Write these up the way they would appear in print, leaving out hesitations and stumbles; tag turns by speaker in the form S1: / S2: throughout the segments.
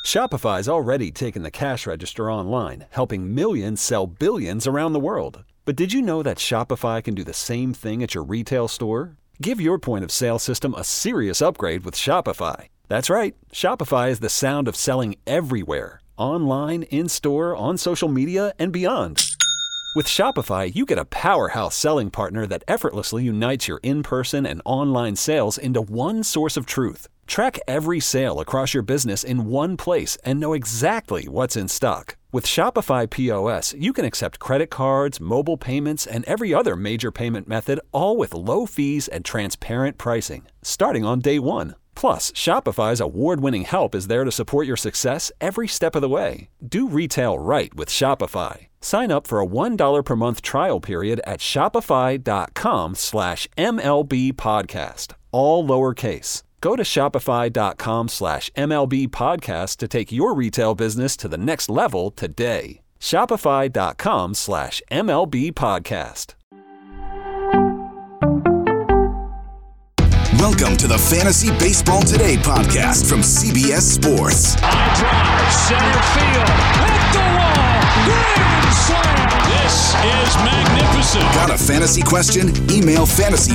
S1: Shopify's already taken the cash register online, helping millions sell billions around the world. But did you know that Shopify can do the same thing at your retail store? Give your point of sale system a serious upgrade with Shopify. That's right, Shopify is the sound of selling everywhere, online, in-store, on social media, and beyond. With Shopify, you get a powerhouse selling partner that effortlessly unites your in-person and online sales into one source of truth. Track every sale across your business in one place and know exactly what's in stock. With Shopify POS, you can accept credit cards, mobile payments, and every other major payment method, all with low fees and transparent pricing, starting on day one. Plus, Shopify's award-winning help is there to support your success every step of the way. Do retail right with Shopify. Sign up for a $1 per month trial period at shopify.com/MLB podcast, all lowercase. Go to shopify.com/MLB podcast to take your retail business to the next level today. Shopify.com/MLB podcast.
S2: Welcome to the Fantasy Baseball Today podcast from CBS Sports.
S3: High drive, center field, hit the wall, grand slam. This is magnificent.
S2: Got a fantasy question? Email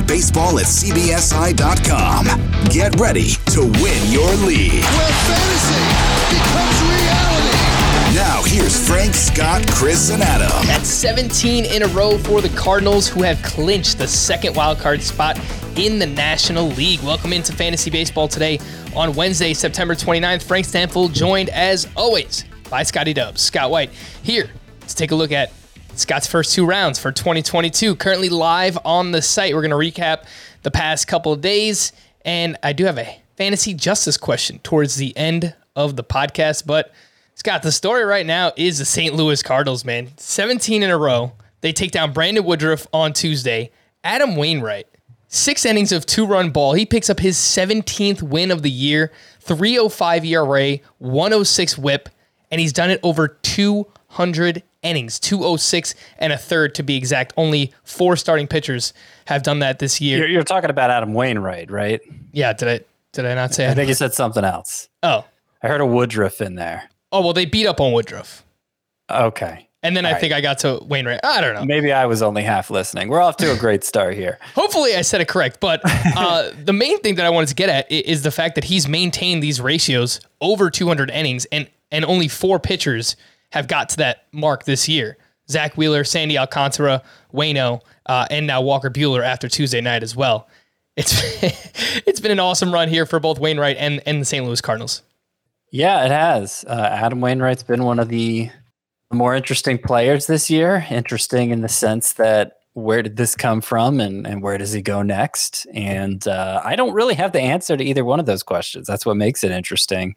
S2: fantasybaseball@cbsi.com. Get ready to win your league.
S4: Where fantasy becomes reality.
S2: Now here's Frank, Scott, Chris, and Adam.
S5: That's 17 in a row for the Cardinals, who have clinched the second wildcard spot in the National League. Welcome into Fantasy Baseball Today on Wednesday, September 29th. Frank Stanfield joined, as always, by Scotty Dubs. Scott White here to take a look at Scott's first two rounds for 2022. Currently live on the site. We're going to recap the past couple of days, and I do have a fantasy justice question towards the end of the podcast. But Scott, the story right now is the St. Louis Cardinals, man. 17 in a row. They take down Brandon Woodruff on Tuesday. Adam Wainwright, 6 innings of 2-run ball. He picks up his 17th win of the year, 3.05 ERA, 106 WHIP, and he's done it over 200 innings, 206 and a third to be exact. Only 4 starting pitchers have done that this year.
S6: You're talking about Adam Wainwright, right?
S5: Yeah, did I not say?
S6: I think you said something else.
S5: Oh,
S6: I heard a Woodruff in there.
S5: Oh, well, they beat up on Woodruff.
S6: Okay.
S5: And then I think I got to Wainwright. I don't know.
S6: Maybe I was only half listening. We're off to a great start here.
S5: Hopefully I said it correct. But the main thing that I wanted to get at is the fact that he's maintained these ratios over 200 innings, and only 4 pitchers have got to that mark this year. Zach Wheeler, Sandy Alcantara, Waino, and now Walker Buehler after Tuesday night as well. It's been an awesome run here for both Wainwright and the St. Louis Cardinals.
S6: Yeah, it has. Adam Wainwright's been one of the more interesting players this year. Interesting in the sense that where did this come from and where does he go next? And I don't really have the answer to either one of those questions. That's what makes it interesting.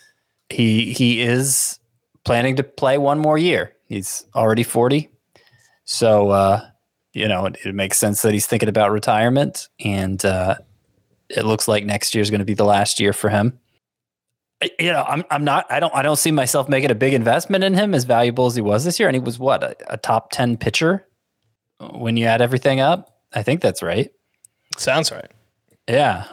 S6: He is planning to play one more year. He's already 40. So, it makes sense that he's thinking about retirement. And it looks like next year is going to be the last year for him. I don't see myself making a big investment in him as valuable as he was this year. And he was a top 10 pitcher when you add everything up. I think that's right.
S5: Sounds right.
S6: Yeah.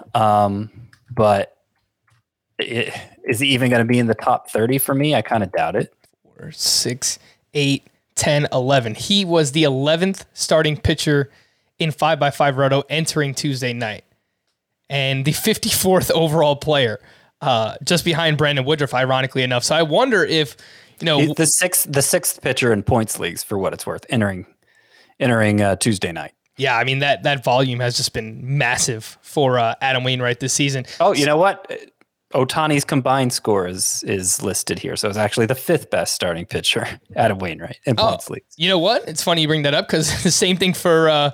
S6: But is he even going to be in the top 30 for me? I kind of doubt it.
S5: 4, 6, 8, 10, 11. He was the 11th starting pitcher in 5x5 Roto entering Tuesday night. And the 54th overall player. Just behind Brandon Woodruff, ironically enough. So I wonder if,
S6: he's the sixth pitcher in points leagues for what it's worth entering Tuesday night.
S5: Yeah, I mean that volume has just been massive for Adam Wainwright this season.
S6: Oh, you know what? Ohtani's combined score is listed here, so it's actually the 5th best starting pitcher, Adam Wainwright, in points leagues.
S5: You know what? It's funny you bring that up because the same thing for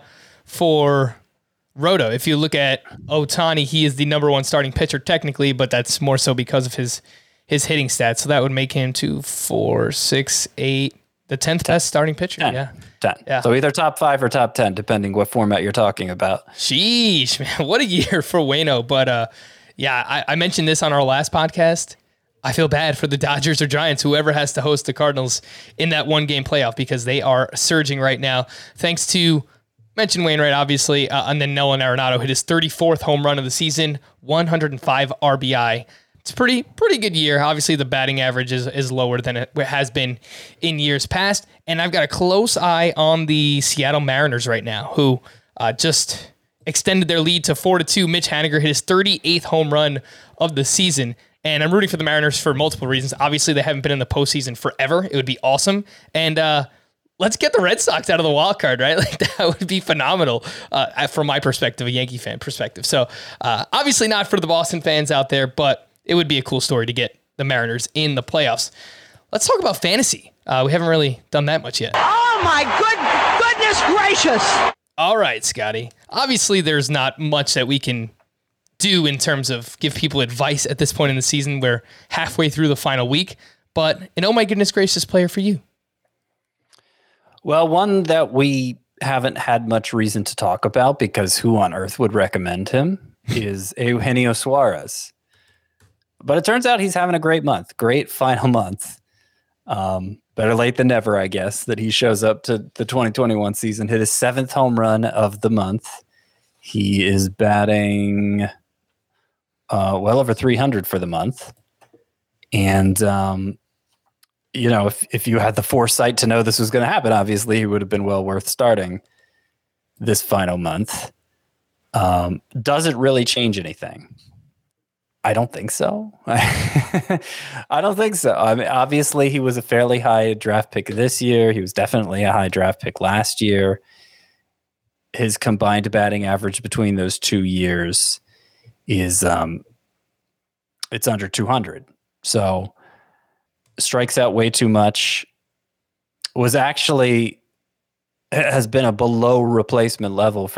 S5: Roto. If you look at Ohtani, he is the number 1 starting pitcher technically, but that's more so because of his hitting stats. So that would make him 2, 4, 6, 8, the 10th best starting pitcher.
S6: 10.
S5: Yeah.
S6: 10. Yeah. So either top 5 or top 10, depending what format you're talking about.
S5: Sheesh, man. What a year for Waino. But I mentioned this on our last podcast. I feel bad for the Dodgers or Giants, whoever has to host the Cardinals in that 1-game playoff, because they are surging right now. Thanks to mentioned Wainwright, obviously, and then Nolan Arenado hit his 34th home run of the season, 105 RBI it's pretty good year. Obviously, the batting average is lower than it has been in years past. And I've got a close eye on the Seattle Mariners right now, who just extended their lead to 4-2. Mitch Haniger hit his 38th home run of the season. And I'm rooting for the Mariners for multiple reasons. Obviously, they haven't been in the postseason forever. It would be awesome. And let's get the Red Sox out of the wild card, right? Like, that would be phenomenal from my perspective, a Yankee fan perspective. So obviously not for the Boston fans out there, but it would be a cool story to get the Mariners in the playoffs. Let's talk about fantasy. We haven't really done that much yet.
S7: Oh my goodness gracious.
S5: All right, Scotty. Obviously, there's not much that we can do in terms of give people advice at this point in the season. We're halfway through the final week, but an oh my goodness gracious player for you.
S6: Well, one that we haven't had much reason to talk about because who on earth would recommend him is Eugenio Suarez. But it turns out he's having a great month, great final month. Better late than never, I guess, that he shows up to the 2021 season, hit his 7th home run of the month. He is batting well over 300 for the month. And, if you had the foresight to know this was going to happen, obviously he would have been well worth starting this final month. Does it really change anything? I don't think so. I don't think so. I mean, obviously he was a fairly high draft pick this year. He was definitely a high draft pick last year. His combined batting average between those 2 years is it's under 200. So strikes out way too much. Has been a below replacement level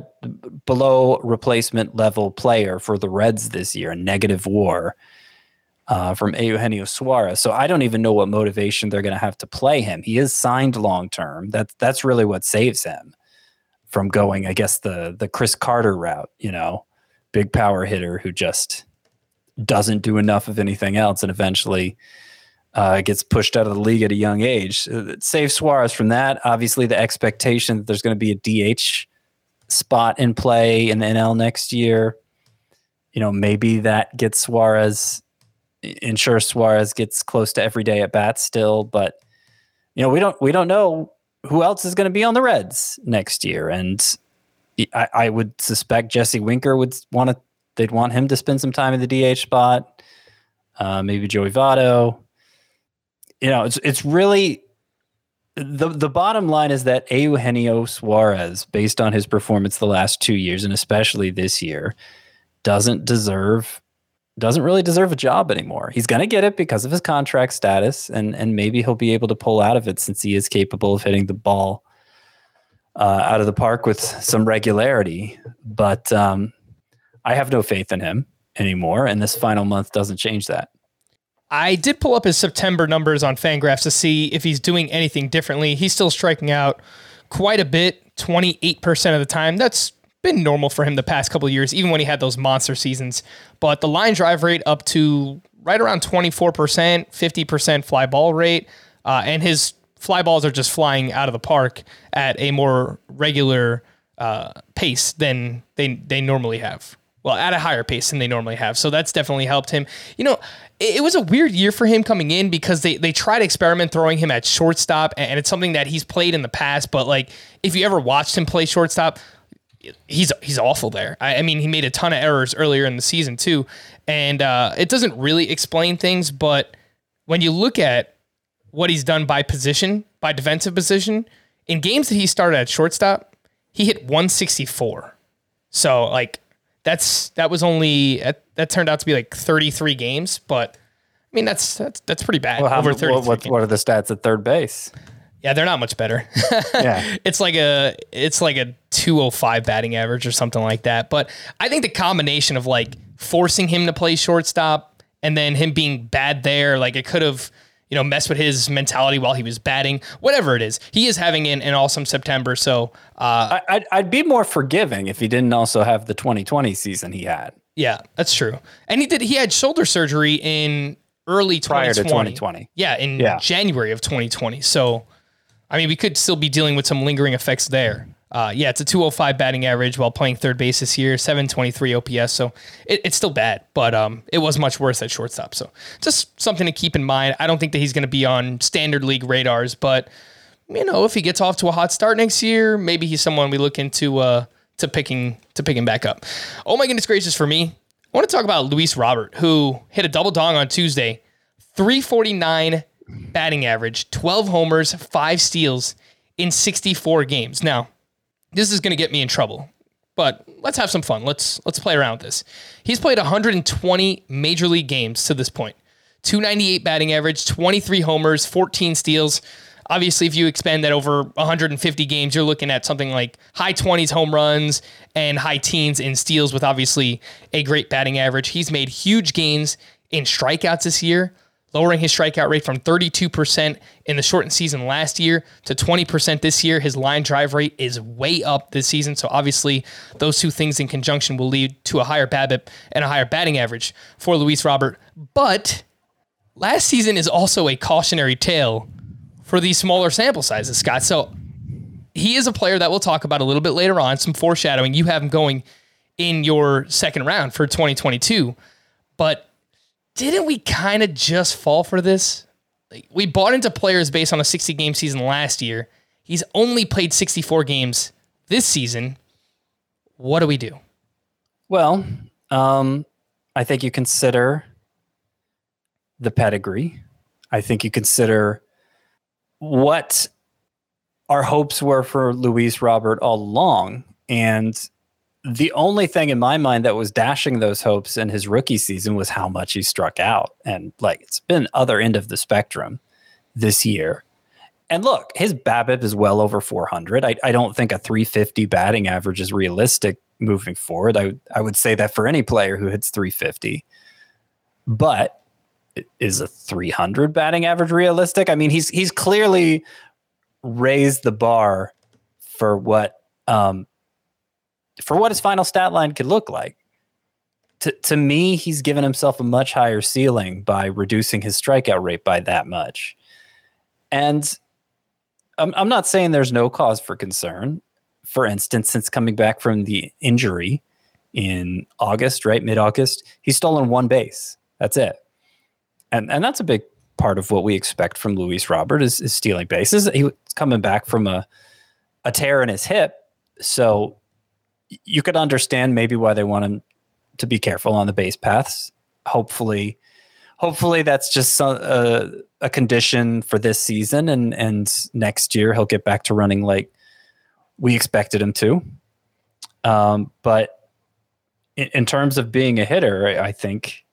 S6: player for the Reds this year, a negative WAR from Eugenio Suarez. So I don't even know what motivation they're going to have to play him. He is signed long term. That's really what saves him from going, I guess, the Chris Carter route, big power hitter who just doesn't do enough of anything else and eventually gets pushed out of the league at a young age. It saves Suarez from that. Obviously, the expectation that there's going to be a DH spot in play in the NL next year, maybe that gets Suarez, ensures Suarez gets close to every day at bat still. But we don't know who else is going to be on the Reds next year, and I would suspect Jesse Winker they'd want him to spend some time in the DH spot. Maybe Joey Votto. It's really the bottom line is that Eugenio Suarez, based on his performance the last 2 years and especially this year, doesn't really deserve a job anymore. He's going to get it because of his contract status, and maybe he'll be able to pull out of it since he is capable of hitting the ball out of the park with some regularity. But I have no faith in him anymore, and this final month doesn't change that.
S5: I did pull up his September numbers on Fangraphs to see if he's doing anything differently. He's still striking out quite a bit, 28% of the time. That's been normal for him the past couple of years, even when he had those monster seasons. But the line drive rate up to right around 24%, 50% fly ball rate, and his fly balls are just flying out of the park at a more regular pace than they normally have. Well, at a higher pace than they normally have. So that's definitely helped him. It was a weird year for him coming in because they tried to experiment throwing him at shortstop, and it's something that he's played in the past. But like, if you ever watched him play shortstop, he's awful there. I mean, he made a ton of errors earlier in the season too, and it doesn't really explain things. But when you look at what he's done by position, by defensive position, in games that he started at shortstop, he hit 164. So like, that turned out to be like 33 games, but I mean that's pretty bad.
S6: Well,
S5: over 33
S6: what are the stats at third base?
S5: Yeah, they're not much better.
S6: Yeah.
S5: It's like a 205 batting average or something like that. But I think the combination of like forcing him to play shortstop and then him being bad there, like it could have, messed with his mentality while he was batting, whatever it is. He is having an awesome September. So
S6: I'd be more forgiving if he didn't also have the 2020 season he had.
S5: Yeah, that's true. And he had shoulder surgery in early 2020.
S6: Prior to 2020.
S5: Yeah, in January of 2020. So, I mean, we could still be dealing with some lingering effects there. It's a 205 batting average while playing third base this year, 723 OPS. So it's still bad, but it was much worse at shortstop. So just something to keep in mind. I don't think that he's going to be on standard league radars, but if he gets off to a hot start next year, maybe he's someone we look into to picking back up. Oh my goodness gracious, for me, I want to talk about Luis Robert, who hit a double dong on Tuesday, 349 batting average, 12 homers, 5 steals in 64 games. Now, this is going to get me in trouble, but let's have some fun. Let's play around with this. He's played 120 major league games to this point. 298 batting average, 23 homers, 14 steals. Obviously, if you expand that over 150 games, you're looking at something like high 20s home runs and high teens in steals with obviously a great batting average. He's made huge gains in strikeouts this year, lowering his strikeout rate from 32% in the shortened season last year to 20% this year. His line drive rate is way up this season. So obviously those two things in conjunction will lead to a higher BABIP and a higher batting average for Luis Robert. But last season is also a cautionary tale for these smaller sample sizes, Scott. So he is a player that we'll talk about a little bit later on, some foreshadowing. You have him going in your second round for 2022. But didn't we kind of just fall for this? We bought into players based on a 60-game season last year. He's only played 64 games this season. What do we do?
S6: Well, I think you consider the pedigree. I think you consider what our hopes were for Luis Robert all along. And the only thing in my mind that was dashing those hopes in his rookie season was how much he struck out. And it's been other end of the spectrum this year. And look, his BABIP is well over 400. I don't think a 350 batting average is realistic moving forward. I would say that for any player who hits 350. But is a 300 batting average realistic? I mean, he's clearly raised the bar for what his final stat line could look like. To me, he's given himself a much higher ceiling by reducing his strikeout rate by that much. And I'm not saying there's no cause for concern. For instance, since coming back from the injury in August, right, mid-August, he's stolen one base. That's it. And that's a big part of what we expect from Luis Robert is stealing bases. He was coming back from a tear in his hip. So you could understand maybe why they want him to be careful on the base paths. Hopefully that's just a condition for this season. And next year he'll get back to running like we expected him to. But in terms of being a hitter, I think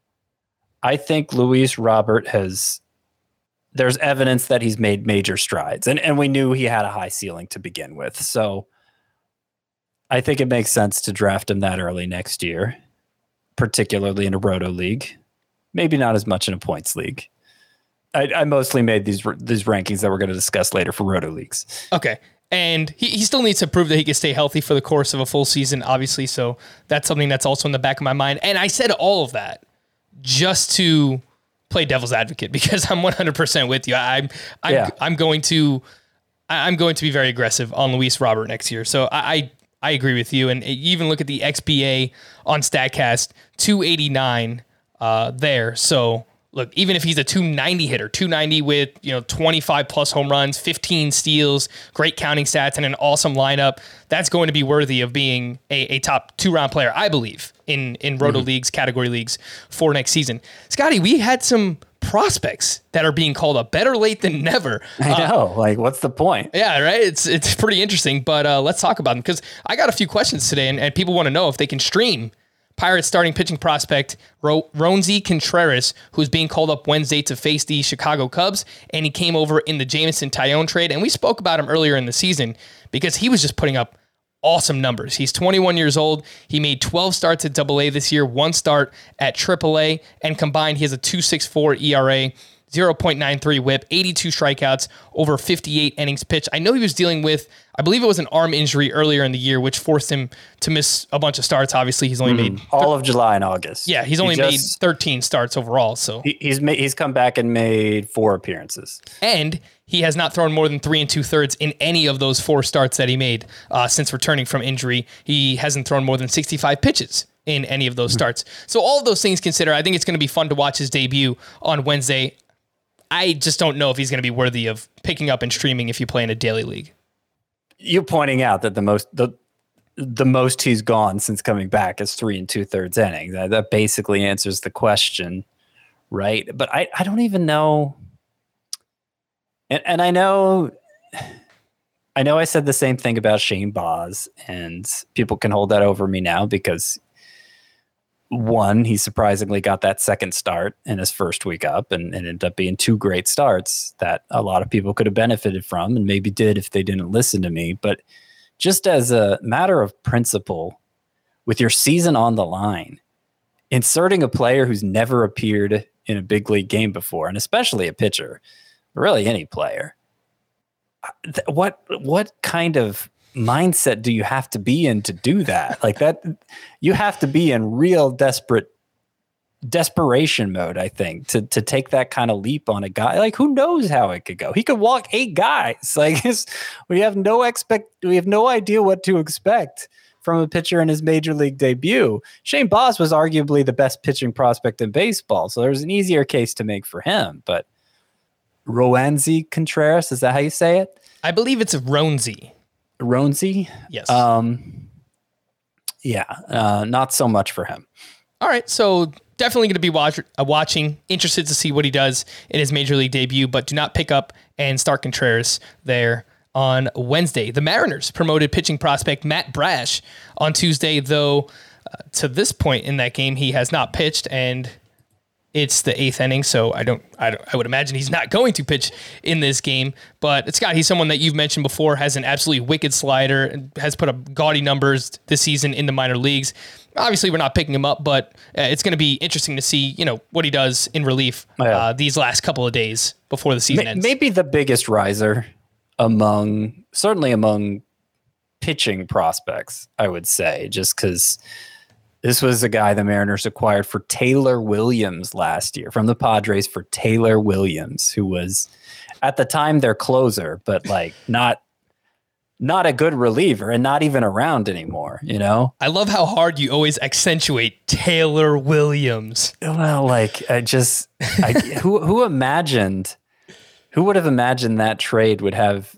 S6: Luis Robert there's evidence that he's made major strides, and we knew he had a high ceiling to begin with. So I think it makes sense to draft him that early next year, particularly in a roto league, maybe not as much in a points league. I mostly made these rankings that we're going to discuss later for roto leagues.
S5: Okay. And he still needs to prove that he can stay healthy for the course of a full season, obviously. So that's something that's also in the back of my mind. And I said all of that just to play devil's advocate, because I'm 100% with you. I'm going to be very aggressive on Luis Robert next year. So I agree with you. And you even look at the XBA on StatCast, 289 there. So look, even if he's a 290 hitter, 290 with 25 plus home runs, 15 steals, great counting stats, and an awesome lineup, that's going to be worthy of being a top 2-round player, I believe, in roto leagues, category leagues for next season. Scotty, we had some prospects that are being called up, better late than never.
S6: I know, what's the point?
S5: Yeah, right. It's pretty interesting, but let's talk about them, because I got a few questions today, and people want to know if they can stream Pirates starting pitching prospect Roansy Contreras, who's being called up Wednesday to face the Chicago Cubs, and he came over in the Jameson Taillon trade, and we spoke about him earlier in the season because he was just putting up awesome numbers. He's 21 years old. He made 12 starts at AA this year, 1 start at AAA, and combined he has a 2.64 ERA 0.93 whip, 82 strikeouts, over 58 innings pitched. I know he was dealing with, I believe it was an arm injury earlier in the year, which forced him to miss a bunch of starts. Obviously, he's only made
S6: all of July and August.
S5: Yeah, he's only made 13 starts overall. So
S6: he's come back and made 4 appearances,
S5: and he has not thrown more than 3 2/3 in any of those 4 starts that he made since returning from injury. He hasn't thrown more than 65 pitches in any of those starts. So all of those things considered, I think it's going to be fun to watch his debut on Wednesday. I just don't know if he's going to be worthy of picking up and streaming if you play in a daily league.
S6: You're pointing out that the most he's gone since coming back is 3 2/3 innings. That basically answers the question, right? But I don't even know. And I know I said the same thing about Shane Baz, and people can hold that over me now because one, he surprisingly got that second start in his first week up and ended up being 2 great starts that a lot of people could have benefited from and maybe did if they didn't listen to me. But just as a matter of principle, with your season on the line, inserting a player who's never appeared in a big league game before, and especially a pitcher, really any player, what kind of mindset do you have to be in to do that? Like that, you have to be in real desperation mode, I think, to take that kind of leap on a guy. Like, who knows how it could go? He could walk 8 guys. Like, we have no idea what to expect from a pitcher in his major league debut. Shane Baz was arguably the best pitching prospect in baseball, so there's an easier case to make for him. But Roansy Contreras, is that how you say it?
S5: I believe it's Roansy.
S6: Roansy?
S5: Yes.
S6: Not so much for him.
S5: All right, so definitely going to be watching, interested to see what he does in his major league debut, but do not pick up and start Contreras there on Wednesday. The Mariners promoted pitching prospect Matt Brash on Tuesday, though to this point in that game, he has not pitched, and it's the 8th inning, so I would imagine he's not going to pitch in this game. But Scott, he's someone that you've mentioned before, has an absolutely wicked slider, and has put up gaudy numbers this season in the minor leagues. Obviously, we're not picking him up, but it's going to be interesting to see, what he does in relief these last couple of days before the season ends.
S6: Maybe the biggest riser among pitching prospects, I would say, just because this was a guy the Mariners acquired for Taylor Williams last year from the Padres for Taylor Williams, who was at the time their closer, but like not a good reliever and not even around anymore, I
S5: love how hard you always accentuate Taylor Williams.
S6: Well, who would have imagined that trade would have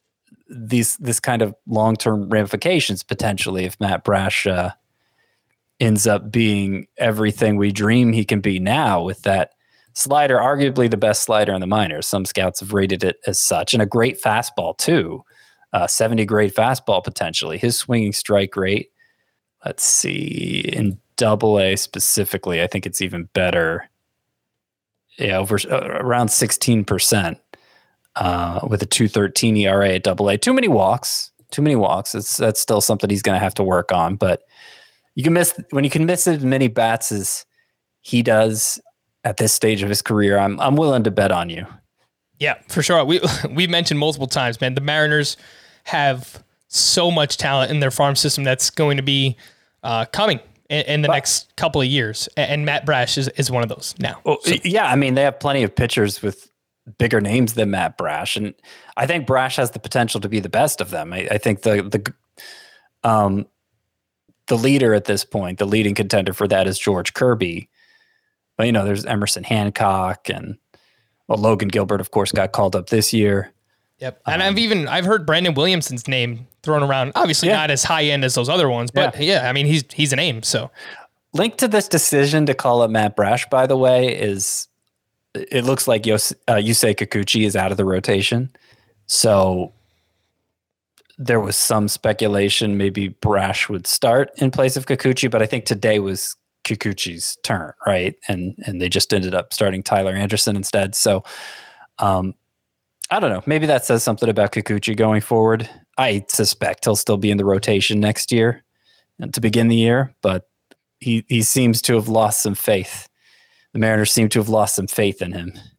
S6: this kind of long-term ramifications potentially if Matt Brash ends up being everything we dream he can be now, with that slider, arguably the best slider in the minors. Some scouts have rated it as such, and a great fastball too. 70 grade fastball potentially. His swinging strike rate, let's see, in Double-A specifically, I think it's even better. Yeah, around 16% with a 2.13 ERA at Double-A. Too many walks. That's still something he's going to have to work on, but when you can miss as many bats as he does at this stage of his career, I'm willing to bet on you.
S5: Yeah, for sure. We've mentioned multiple times, man, the Mariners have so much talent in their farm system that's going to be coming in the next couple of years. And Matt Brash is one of those now.
S6: So. Yeah, I mean, they have plenty of pitchers with bigger names than Matt Brash. And I think Brash has the potential to be the best of them. I think the leader at this point, the leading contender for that is George Kirby. But, there's Emerson Hancock and Logan Gilbert, of course, got called up this year.
S5: Yep. And I've heard Brandon Williamson's name thrown around. Obviously not as high end as those other ones, but I mean, he's a name. So
S6: linked to this decision to call up Matt Brash, by the way, is it looks like Yusei Kikuchi is out of the rotation. So there was some speculation maybe Brash would start in place of Kikuchi, but I think today was Kikuchi's turn, right? And they just ended up starting Tyler Anderson instead. So I don't know. Maybe that says something about Kikuchi going forward. I suspect he'll still be in the rotation next year to begin the year, but he seems to have lost some faith. The Mariners seem to have lost some faith in him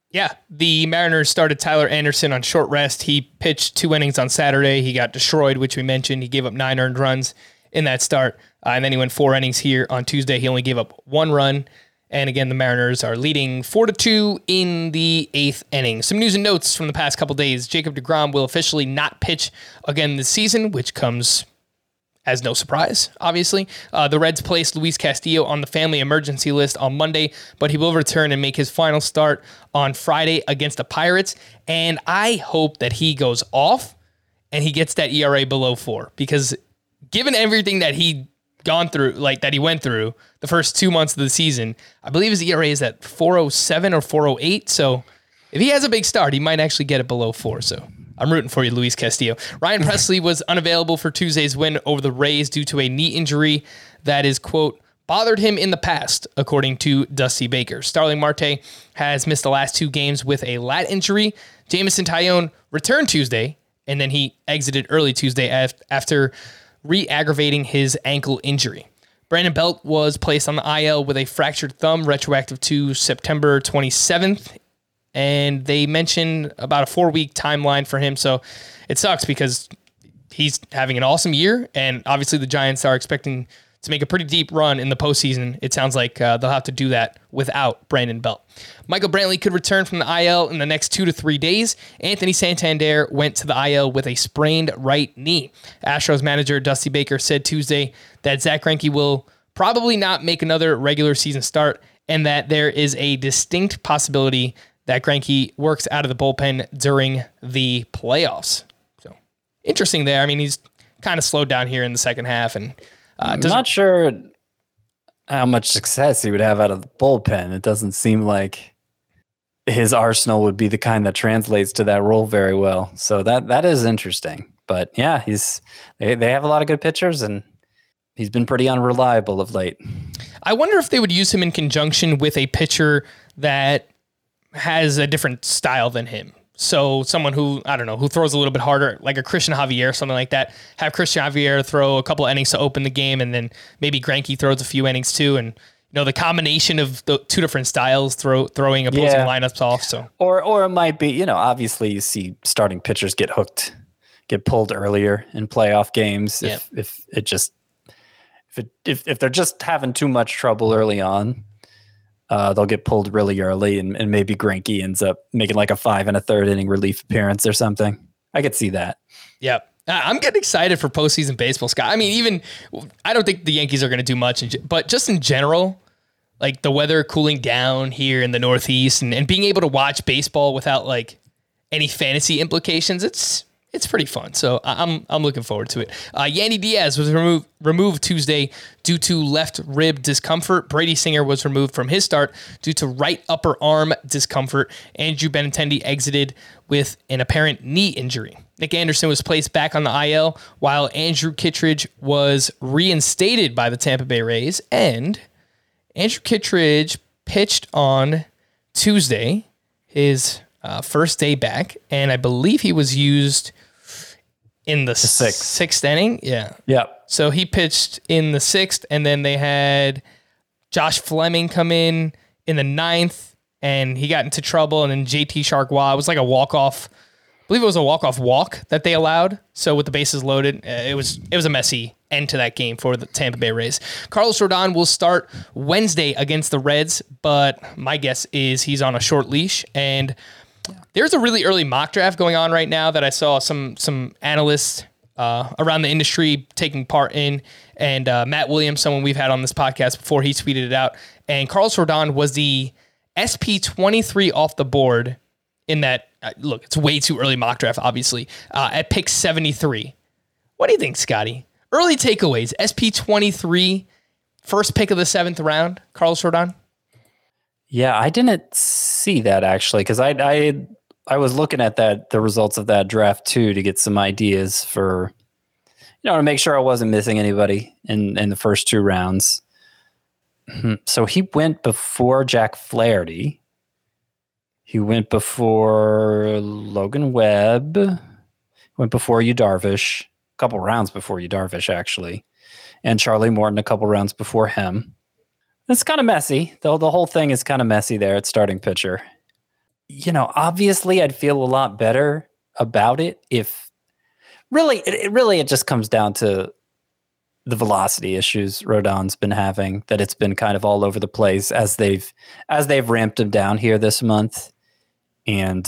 S5: Yeah, the Mariners started Tyler Anderson on short rest. He pitched 2 innings on Saturday. He got destroyed, which we mentioned. He gave up 9 earned runs in that start. And then he went 4 innings here on Tuesday. He only gave up 1 run. And again, the Mariners are leading 4-2 in the 8th inning. Some news and notes from the past couple days. Jacob deGrom will officially not pitch again this season, which comes as no surprise, obviously. The Reds placed Luis Castillo on the family emergency list on Monday, but he will return and make his final start on Friday against the Pirates. And I hope that he goes off and he gets that ERA below 4, because given everything that he gone through, like that he went through the first 2 months of the season, I believe his ERA is at 4.07 or 4.08. So if he has a big start, he might actually get it below 4. So I'm rooting for you, Luis Castillo. Ryan Presley was unavailable for Tuesday's win over the Rays due to a knee injury that is, quote, bothered him in the past, according to Dusty Baker. Starling Marte has missed the last 2 games with a lat injury. Jameson Taillon returned Tuesday, and then he exited early Tuesday after re-aggravating his ankle injury. Brandon Belt was placed on the IL with a fractured thumb, retroactive to September 27th. And they mentioned about a 4-week timeline for him. So it sucks because he's having an awesome year. And obviously the Giants are expecting to make a pretty deep run in the postseason. It sounds like they'll have to do that without Brandon Belt. Michael Brantley could return from the IL in the next 2 to 3 days. Anthony Santander went to the IL with a sprained right knee. Astros manager Dusty Baker said Tuesday that Zach Greinke will probably not make another regular season start, and that there is a distinct possibility that Greinke works out of the bullpen during the playoffs. So interesting there. I mean, he's kind of slowed down here in the second half, and
S6: I'm not sure how much success he would have out of the bullpen. It doesn't seem like his arsenal would be the kind that translates to that role very well. So that is interesting. But yeah, they have a lot of good pitchers, and he's been pretty unreliable of late.
S5: I wonder if they would use him in conjunction with a pitcher that has a different style than him. So someone who, I don't know, who throws a little bit harder, like a Christian Javier, something like that. Have Christian Javier throw a couple innings to open the game, and then maybe Greinke throws a few innings too. And the combination of the 2 different styles throwing opposing lineups off. So
S6: or it might be, obviously you see starting pitchers get pulled earlier in playoff games if they're just having too much trouble early on. They'll get pulled really early, and maybe Greinke ends up making like a 5 1/3 inning relief appearance or something. I could see that.
S5: Yeah. I'm getting excited for postseason baseball, Scott. I mean, I don't think the Yankees are going to do much, but just in general, like the weather cooling down here in the Northeast and being able to watch baseball without like any fantasy implications, it's pretty fun. So I'm looking forward to it. Yandy Diaz was removed Tuesday due to left rib discomfort. Brady Singer was removed from his start due to right upper arm discomfort. Andrew Benintendi exited with an apparent knee injury. Nick Anderson was placed back on the IL, while Andrew Kittredge was reinstated by the Tampa Bay Rays. And Andrew Kittredge pitched on Tuesday, his first day back, and I believe he was used in the sixth inning. Yeah. So he pitched in the 6th, and then they had Josh Fleming come in the 9th, and he got into trouble, and then JT Chargois, it was like a walk-off. I believe it was a walk-off walk that they allowed. So with the bases loaded, it was a messy end to that game for the Tampa Bay Rays. Carlos Rodon will start Wednesday against the Reds, but my guess is he's on a short leash, and there's a really early mock draft going on right now that I saw some analysts around the industry taking part in, and Matt Williams, someone we've had on this podcast before, he tweeted it out, and Carlos Rodon was the SP23 off the board in that, look, it's way too early mock draft, obviously, at pick 73. What do you think, Scotty? Early takeaways, SP23, first pick of the 7th round, Carlos Rodon?
S6: Yeah, I didn't see that actually, because I was looking at the results of that draft too to get some ideas for, to make sure I wasn't missing anybody in the first 2 rounds. So he went before Jack Flaherty. He went before Logan Webb. Went before Yu Darvish, a couple rounds before Yu Darvish actually, and Charlie Morton a couple rounds before him. It's kind of messy. The whole thing is kind of messy there at starting pitcher. obviously I'd feel a lot better about it if it just comes down to the velocity issues Rodon's been having, that it's been kind of all over the place as they've ramped him down here this month. And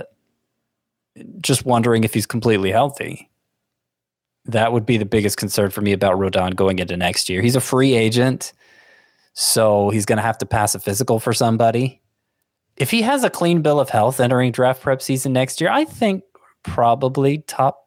S6: just wondering if he's completely healthy. That would be the biggest concern for me about Rodon going into next year. He's a free agent, so he's going to have to pass a physical for somebody. If he has a clean bill of health entering draft prep season next year, I think probably top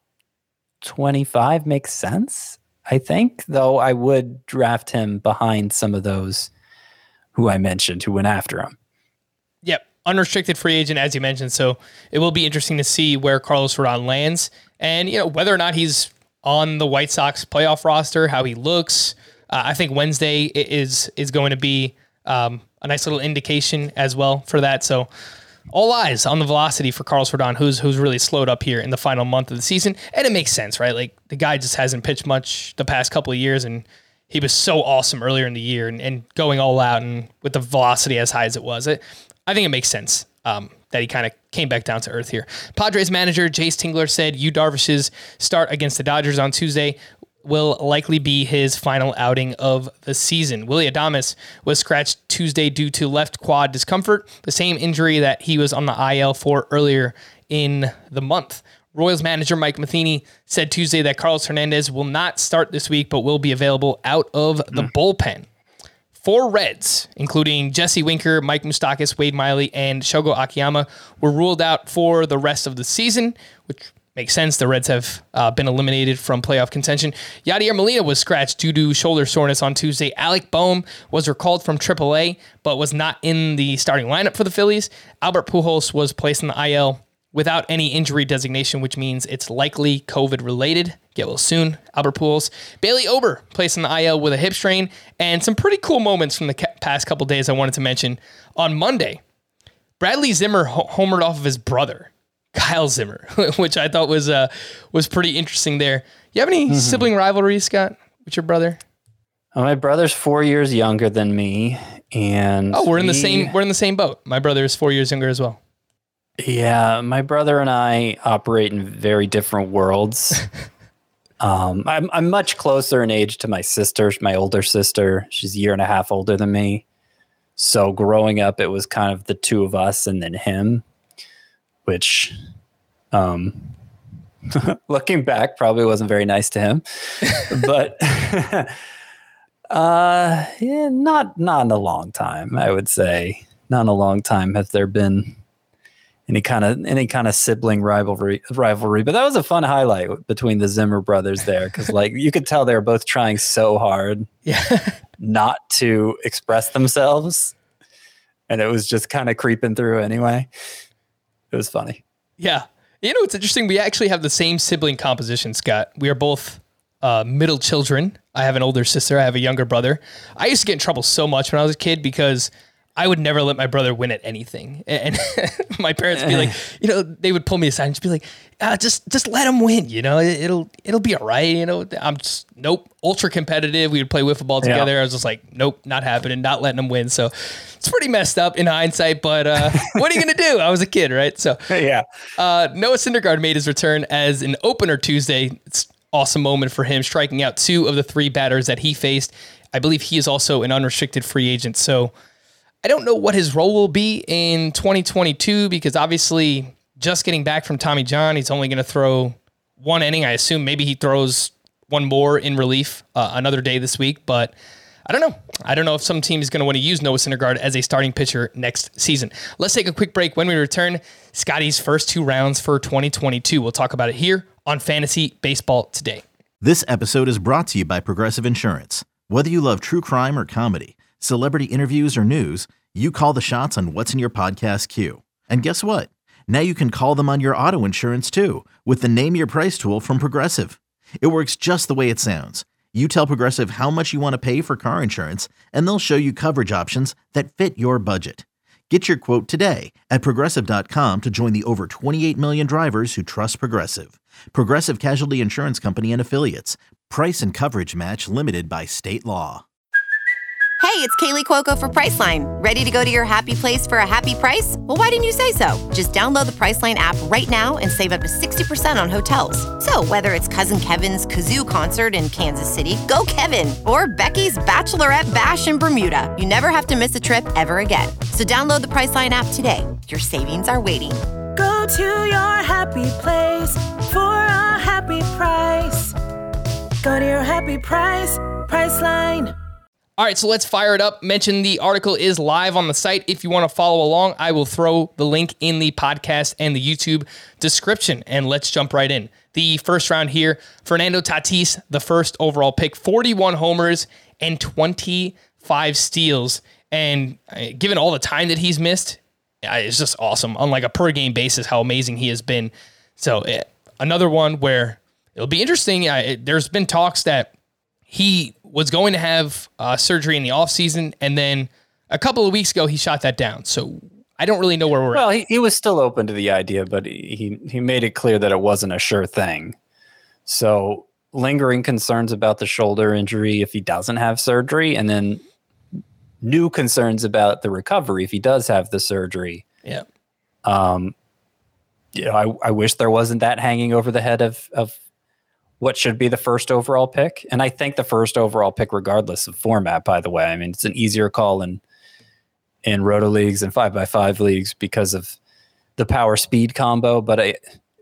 S6: 25 makes sense. I think, though I would draft him behind some of those who I mentioned who went after him.
S5: Yep. Unrestricted free agent, as you mentioned. So it will be interesting to see where Carlos Rodon lands and, whether or not he's on the White Sox playoff roster, how he looks. I think Wednesday is going to be a nice little indication as well for that. So all eyes on the velocity for Carlos Rodon, who's really slowed up here in the final month of the season. And it makes sense, right? Like, the guy just hasn't pitched much the past couple of years, and he was so awesome earlier in the year and going all out and with the velocity as high as it was. I think it makes sense that he kind of came back down to earth here. Padres manager Jace Tingler said Yu Darvish's start against the Dodgers on Tuesday will likely be his final outing of the season. Willy Adames was scratched Tuesday due to left quad discomfort, the same injury that he was on the IL for earlier in the month. Royals manager Mike Matheny said Tuesday that Carlos Hernandez will not start this week, but will be available out of the bullpen. 4 Reds, including Jesse Winker, Mike Moustakas, Wade Miley, and Shogo Akiyama, were ruled out for the rest of the season, which makes sense. The Reds have been eliminated from playoff contention. Yadier Molina was scratched due to shoulder soreness on Tuesday. Alec Boehm was recalled from AAA, but was not in the starting lineup for the Phillies. Albert Pujols was placed in the IL without any injury designation, which means it's likely COVID-related. Get well soon, Albert Pujols. Bailey Ober placed in the IL with a hip strain, and some pretty cool moments from the past couple days I wanted to mention. On Monday, Bradley Zimmer homered off of his brother, Kyle Zimmer, which I thought was pretty interesting there. You have any sibling rivalry, Scott, with your brother?
S6: My brother's 4 years younger than me, and
S5: we're in the same boat. My brother is 4 years younger as well.
S6: Yeah, my brother and I operate in very different worlds. I'm much closer in age to my sister, my older sister. She's a year and a half older than me. So growing up, it was kind of the two of us and then him, which, looking back, probably wasn't very nice to him. But yeah, not in a long time, I would say. Not in a long time has there been any kind of sibling rivalry. But that was a fun highlight between the Zimmer brothers there, because you could tell they were both trying so hard not to express themselves, and it was just kind of creeping through anyway. It was funny.
S5: Yeah. It's interesting. We actually have the same sibling composition, Scott. We are both middle children. I have an older sister. I have a younger brother. I used to get in trouble so much when I was a kid because I would never let my brother win at anything. And my parents would be like, they would pull me aside and just be like, just let him win. It'll be all right. I'm just, nope, ultra competitive. We would play wiffle ball together. Yeah. I was just like, nope, not happening, not letting him win. So it's pretty messed up in hindsight, but what are you going to do? I was a kid, right? So
S6: yeah.
S5: Noah Syndergaard made his return as an opener Tuesday. It's an awesome moment for him, striking out 2 of the 3 batters that he faced. I believe he is also an unrestricted free agent. So I don't know what his role will be in 2022 because obviously just getting back from Tommy John, he's only going to throw 1 inning. I assume maybe he throws 1 more in relief another day this week, but I don't know. I don't know if some team is going to want to use Noah Syndergaard as a starting pitcher next season. Let's take a quick break. When we return, Scotty's first 2 rounds for 2022. We'll talk about it here on Fantasy Baseball Today.
S8: This episode is brought to you by Progressive Insurance. Whether you love true crime or comedy, celebrity interviews or news, you call the shots on what's in your podcast queue. And guess what? Now you can call them on your auto insurance too with the Name Your Price tool from Progressive. It works just the way it sounds. You tell Progressive how much you want to pay for car insurance, and they'll show you coverage options that fit your budget. Get your quote today at Progressive.com to join the over 28 million drivers who trust Progressive. Progressive Casualty Insurance Company and Affiliates. Price and coverage match limited by state law.
S9: Hey, it's Kaylee Cuoco for Priceline. Ready to go to your happy place for a happy price? Well, why didn't you say so? Just download the Priceline app right now and save up to 60% on hotels. So whether it's Cousin Kevin's Kazoo Concert in Kansas City, go Kevin, or Becky's Bachelorette Bash in Bermuda, you never have to miss a trip ever again. So download the Priceline app today. Your savings are waiting.
S10: Go to your happy place for a happy price. Go to your happy price, Priceline.
S5: All right, so let's fire it up. Mention the article is live on the site. If you want to follow along, I will throw the link in the podcast and the YouTube description, and let's jump right in. The first round here, Fernando Tatis, the first overall pick, 41 homers and 25 steals. And given all the time that he's missed, it's just awesome on like a per game basis how amazing he has been. So another one where it'll be interesting. There's been talks that he was going to have surgery in the offseason, and then a couple of weeks ago, he shot that down. So I don't really know where we're at.
S6: Well, he was still open to the idea, but he made it clear that it wasn't a sure thing. So lingering concerns about the shoulder injury if he doesn't have surgery, and then new concerns about the recovery if he does have the surgery.
S5: Yeah.
S6: I wish there wasn't that hanging over the head of what should be the first overall pick. And I think the first overall pick, regardless of format, by the way, I mean, it's an easier call in roto leagues and 5x5 leagues because of the power speed combo. But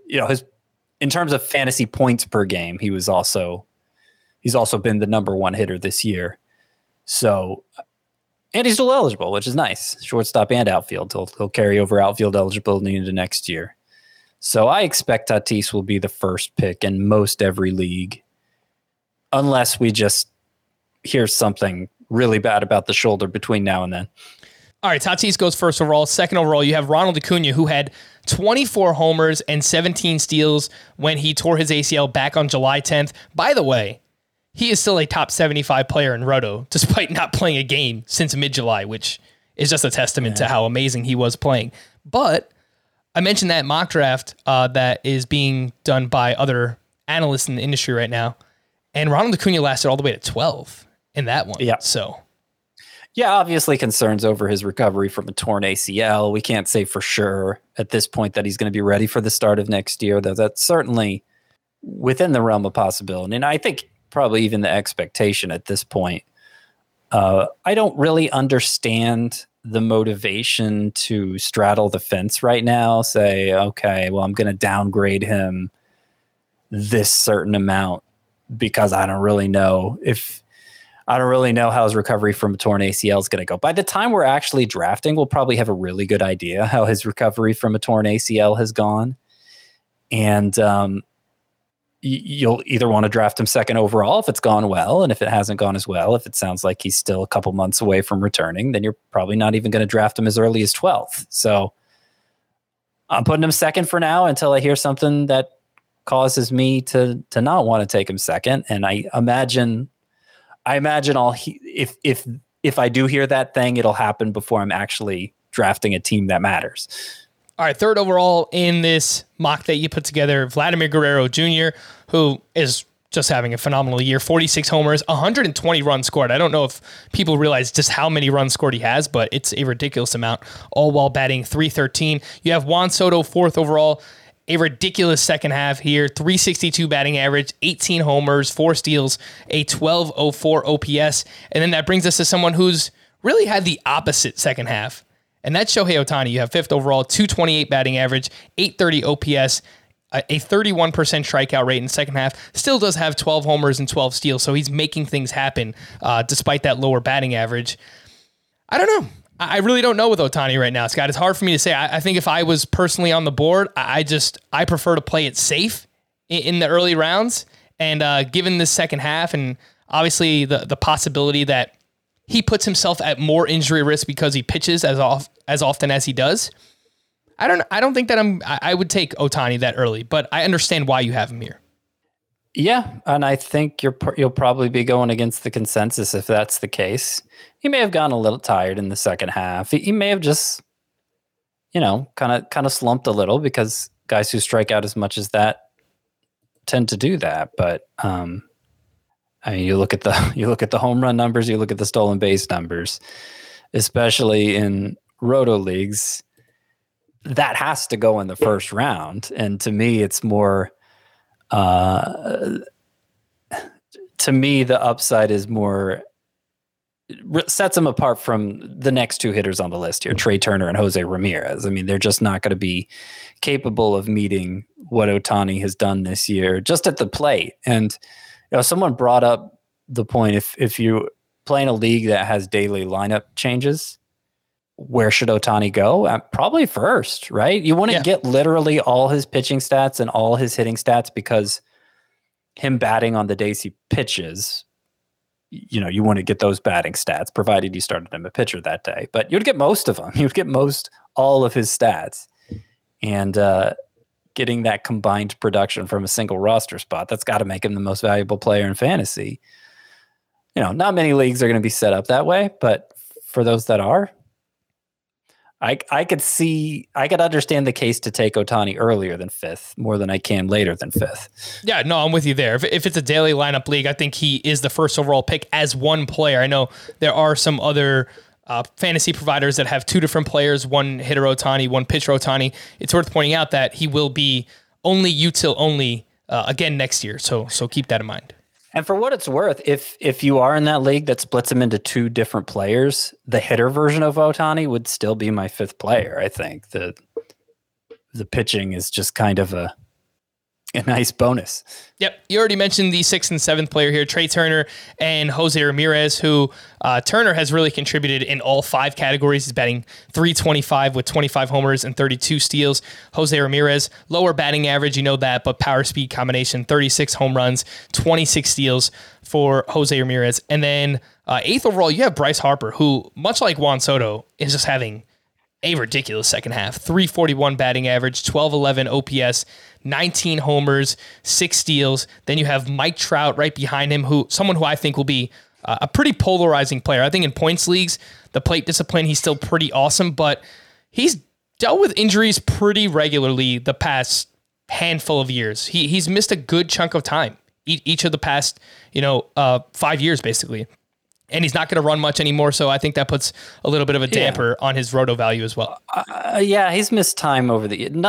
S6: in terms of fantasy points per game, he's also been the number one hitter this year. So, and he's still eligible, which is nice. Shortstop and outfield. He'll carry over outfield eligibility into next year. So I expect Tatis will be the first pick in most every league, unless we just hear something really bad about the shoulder between now and then.
S5: All right, Tatis goes first overall. Second overall, you have Ronald Acuna, who had 24 homers and 17 steals when he tore his ACL back on July 10th. By the way, he is still a top 75 player in Roto, despite not playing a game since mid-July, which is just a testament to how amazing he was playing. But I mentioned that mock draft that is being done by other analysts in the industry right now, and Ronald Acuna lasted all the way to 12 in that one.
S6: Yeah.
S5: So,
S6: yeah, obviously concerns over his recovery from a torn ACL. We can't say for sure at this point that he's going to be ready for the start of next year, though that's certainly within the realm of possibility. And I think probably even the expectation at this point. I don't really understand the motivation to straddle the fence right now, say, okay, well, I'm going to downgrade him this certain amount because I don't really know how his recovery from a torn ACL is going to go. By the time we're actually drafting, we'll probably have a really good idea how his recovery from a torn ACL has gone. And you'll either want to draft him second overall if it's gone well, and if it hasn't gone as well, if it sounds like he's still a couple months away from returning, then you're probably not even going to draft him as early as 12th. So I'm putting him second for now until I hear something that causes me to not want to take him second. And I imagine if I do hear that thing, it'll happen before I'm actually drafting a team that matters.
S5: All right, third overall in this mock that you put together, Vladimir Guerrero Jr., who is just having a phenomenal year. 46 homers, 120 runs scored. I don't know if people realize just how many runs scored he has, but it's a ridiculous amount, all while batting .313. You have Juan Soto, fourth overall, a ridiculous second half here, .362 batting average, 18 homers, 4 steals, a .1204 OPS. And then that brings us to someone who's really had the opposite second half. And that's Shohei Ohtani. You have fifth overall, .228 batting average, .830 OPS, a 31% strikeout rate in the second half. Still does have 12 homers and 12 steals, so he's making things happen despite that lower batting average. I don't know. I really don't know with Ohtani right now, Scott. It's hard for me to say. I think if I was personally on the board, I prefer to play it safe in the early rounds. And given this second half and obviously the possibility that he puts himself at more injury risk because he pitches as often as he does, I don't think that I would take Ohtani that early, but I understand why you have him here.
S6: Yeah, and I think you'll probably be going against the consensus if that's the case. He may have gotten a little tired in the second half. He may have just, kind of slumped a little because guys who strike out as much as that tend to do that. But I mean, you look at the home run numbers, you look at the stolen base numbers, especially in roto leagues. That has to go in the first round, and to me, it's more. To me, the upside is more sets them apart from the next two hitters on the list here, Trey Turner and Jose Ramirez. I mean, they're just not going to be capable of meeting what Ohtani has done this year, just at the plate. And someone brought up the point: if you play in a league that has daily lineup changes, where should Ohtani go? Probably first, right? You wouldn't get literally all his pitching stats and all his hitting stats because him batting on the days he pitches, you want to get those batting stats, provided you started him a pitcher that day. But you'd get most of them. You'd get all of his stats. And getting that combined production from a single roster spot, that's got to make him the most valuable player in fantasy. Not many leagues are going to be set up that way, but for those that are, I could understand the case to take Ohtani earlier than fifth more than I can later than fifth.
S5: Yeah, no, I'm with you there. If it's a daily lineup league, I think he is the first overall pick as one player. I know there are some other fantasy providers that have two different players, one hitter Ohtani, one pitcher Ohtani. It's worth pointing out that he will be only util only again next year. So keep that in mind.
S6: And for what it's worth, if you are in that league that splits him into two different players, the hitter version of Ohtani would still be my fifth player. I think the pitching is just kind of a nice bonus.
S5: Yep. You already mentioned the 6th and 7th player here, Trey Turner and Jose Ramirez, who Turner has really contributed in all 5 categories. He's batting .325 with 25 homers and 32 steals. Jose Ramirez, lower batting average, you know that, but power speed combination, 36 home runs, 26 steals for Jose Ramirez. And then 8th overall, you have Bryce Harper, who, much like Juan Soto, is just having a ridiculous second half. .341 batting average, 1211 OPS, 19 homers, 6 steals. Then you have Mike Trout right behind him, someone who I think will be a pretty polarizing player. I think in points leagues, the plate discipline, he's still pretty awesome, but he's dealt with injuries pretty regularly the past handful of years. He's missed a good chunk of time each of the past 5 years, basically. And he's not going to run much anymore, so I think that puts a little bit of a damper on his roto value as well.
S6: He's missed time over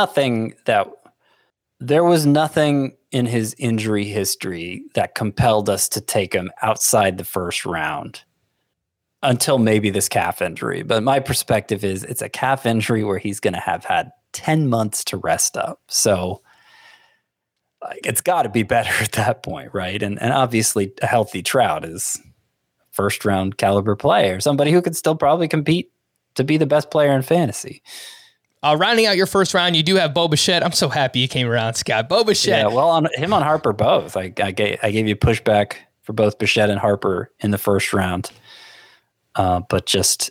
S6: there was nothing in his injury history that compelled us to take him outside the first round until maybe this calf injury. But my perspective is it's a calf injury where he's going to have had 10 months to rest up. So it's got to be better at that point, right? And obviously a healthy Trout is first round caliber player, somebody who could still probably compete to be the best player in fantasy.
S5: Rounding out your first round, you do have Bo Bichette. I'm so happy you came around, Scott. Bo Bichette.
S6: Yeah, well, on Harper both. I gave you pushback for both Bichette and Harper in the first round. But just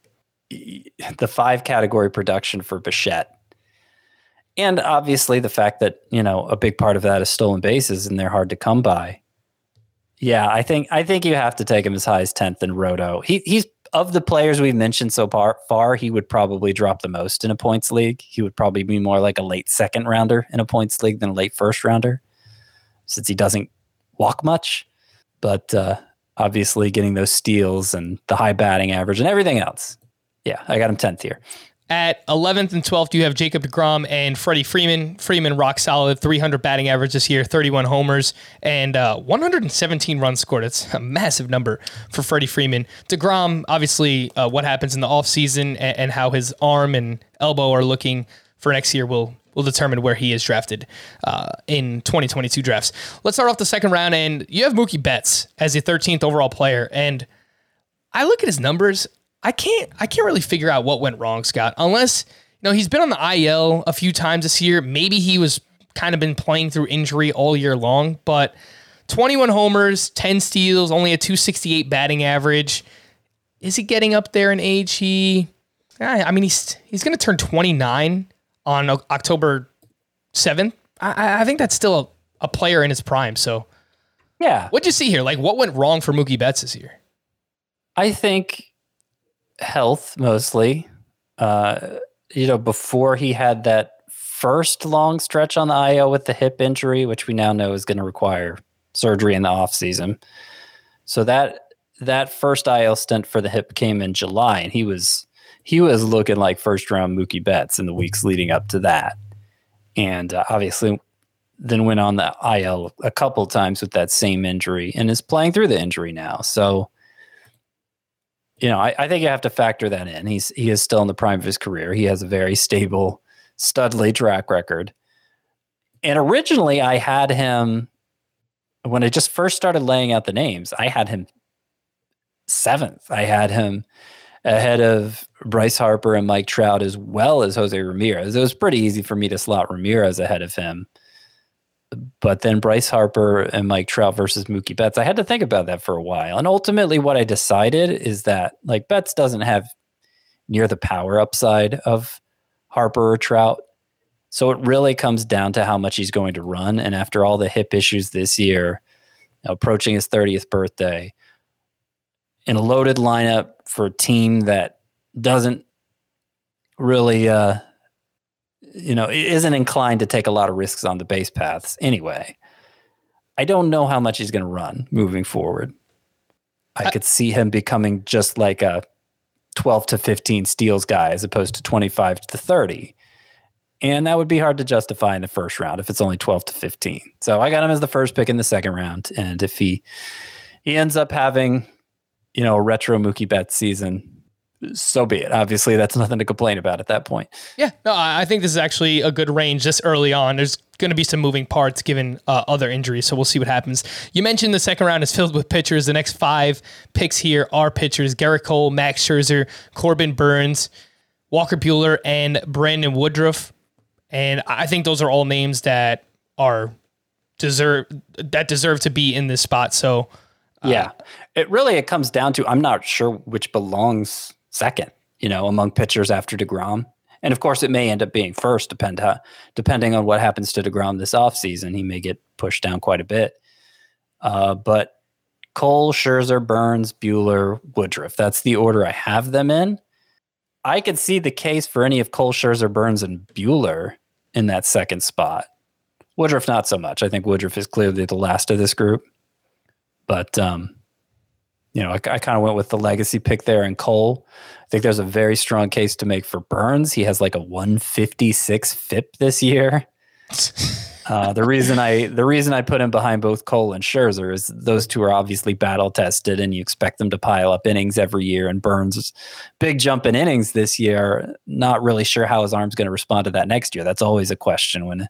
S6: the 5 category production for Bichette. And obviously the fact that, a big part of that is stolen bases and they're hard to come by. Yeah, I think you have to take him as high as 10th in Roto. He's of the players we've mentioned so far, he would probably drop the most in a points league. He would probably be more like a late second rounder in a points league than a late first rounder, since he doesn't walk much. But obviously getting those steals and the high batting average and everything else. Yeah, I got him 10th here.
S5: At 11th and 12th, you have Jacob deGrom and Freddie Freeman. Freeman, rock solid, 300 batting average this year, 31 homers, and 117 runs scored. It's a massive number for Freddie Freeman. deGrom, obviously, what happens in the offseason and how his arm and elbow are looking for next year will determine where he is drafted in 2022 drafts. Let's start off the second round, and you have Mookie Betts as the 13th overall player, and I look at his numbers. I can't really figure out what went wrong, Scott, unless, he's been on the IL a few times this year. Maybe he was kind of been playing through injury all year long, but 21 homers, 10 steals, only a .268 batting average. Is he getting up there in age? He's going to turn 29 on October 7th. I think that's still a player in his prime. So
S6: yeah,
S5: what'd you see here? Like, what went wrong for Mookie Betts this year?
S6: I think health mostly. Before he had that first long stretch on the IL with the hip injury, which we now know is going to require surgery in the offseason. So that first IL stint for the hip came in July, and he was looking like first round Mookie Betts in the weeks leading up to that. And obviously then went on the IL a couple times with that same injury and is playing through the injury now. So, I think you have to factor that in. He is still in the prime of his career. He has a very stable Studley track record. And originally I had him, when I just first started laying out the names, I had him 7th. I had him ahead of Bryce Harper and Mike Trout, as well as Jose Ramirez. It was pretty easy for me to slot Ramirez ahead of him. But then Bryce Harper and Mike Trout versus Mookie Betts, I had to think about that for a while. And ultimately what I decided is that Betts doesn't have near the power upside of Harper or Trout. So it really comes down to how much he's going to run. And after all the hip issues this year, approaching his 30th birthday, in a loaded lineup for a team that doesn't really, isn't inclined to take a lot of risks on the base paths anyway, I don't know how much he's going to run moving forward. I could see him becoming just like a 12 to 15 steals guy as opposed to 25 to 30. And that would be hard to justify in the first round if it's only 12 to 15. So I got him as the first pick in the second round. And if he ends up having, a retro Mookie Betts season, so be it. Obviously, that's nothing to complain about at that point.
S5: Yeah, no, I think this is actually a good range this early on. There's going to be some moving parts given other injuries, so we'll see what happens. You mentioned the second round is filled with pitchers. The next 5 picks here are pitchers: Gerrit Cole, Max Scherzer, Corbin Burnes, Walker Buehler, and Brandon Woodruff. And I think those are all names that deserve to be in this spot. So
S6: yeah, it comes down to, I'm not sure which belongs second, among pitchers after DeGrom. And of course it may end up being first, depending on what happens to DeGrom this offseason. He may get pushed down quite a bit. But Cole, Scherzer, Burnes, Buehler, Woodruff, that's the order I have them in. I could see the case for any of Cole, Scherzer, Burnes, and Buehler in that second spot. Woodruff, not so much. I think Woodruff is clearly the last of this group. But, I kind of went with the legacy pick there in Cole. I think there's a very strong case to make for Burnes. He has like a 156 FIP this year. The reason I put him behind both Cole and Scherzer is those two are obviously battle tested, and you expect them to pile up innings every year. And Burnes' big jump in innings this year, not really sure how his arm's going to respond to that next year. That's always a question when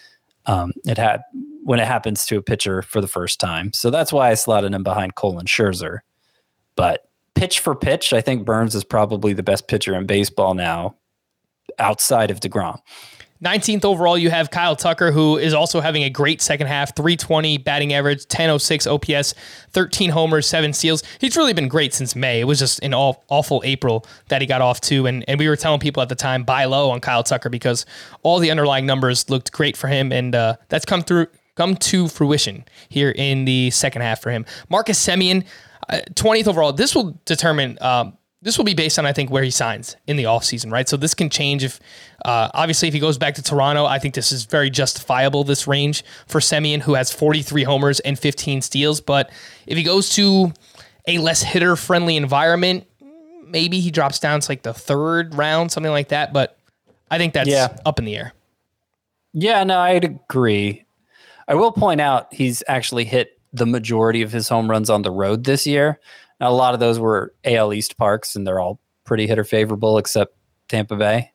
S6: it happens to a pitcher for the first time. So that's why I slotted him behind Cole and Scherzer. But pitch for pitch, I think Burnes is probably the best pitcher in baseball now, outside of DeGrom.
S5: 19th overall, you have Kyle Tucker, who is also having a great second half, 320 batting average, 1006 OPS, 13 homers, 7 steals. He's really been great since May. It was just an awful April that he got off to. And we were telling people at the time, buy low on Kyle Tucker because all the underlying numbers looked great for him. And that's come to fruition here in the second half for him. Marcus Semien, 20th overall. This will determine... this will be based on, I think, where he signs in the offseason, right? So this can change if, obviously, if he goes back to Toronto, I think this is very justifiable, this range for Semien, who has 43 homers and 15 steals. But if he goes to a less hitter-friendly environment, maybe he drops down to like the third round, something like that. But I think that's up in the air.
S6: Yeah, no, I'd agree. I will point out he's actually hit the majority of his home runs on the road this year. Now, a lot of those were AL East parks, and they're all pretty hitter favorable except Tampa Bay.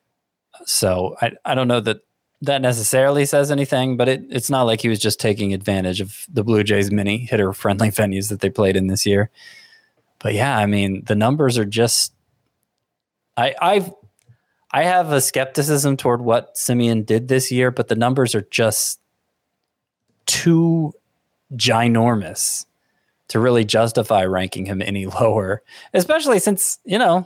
S6: So I don't know that necessarily says anything, but it's not like he was just taking advantage of the Blue Jays many hitter-friendly venues that they played in this year. But yeah, I mean, the numbers are just... I have a skepticism toward what Semien did this year, but the numbers are just too ginormous to really justify ranking him any lower, especially since,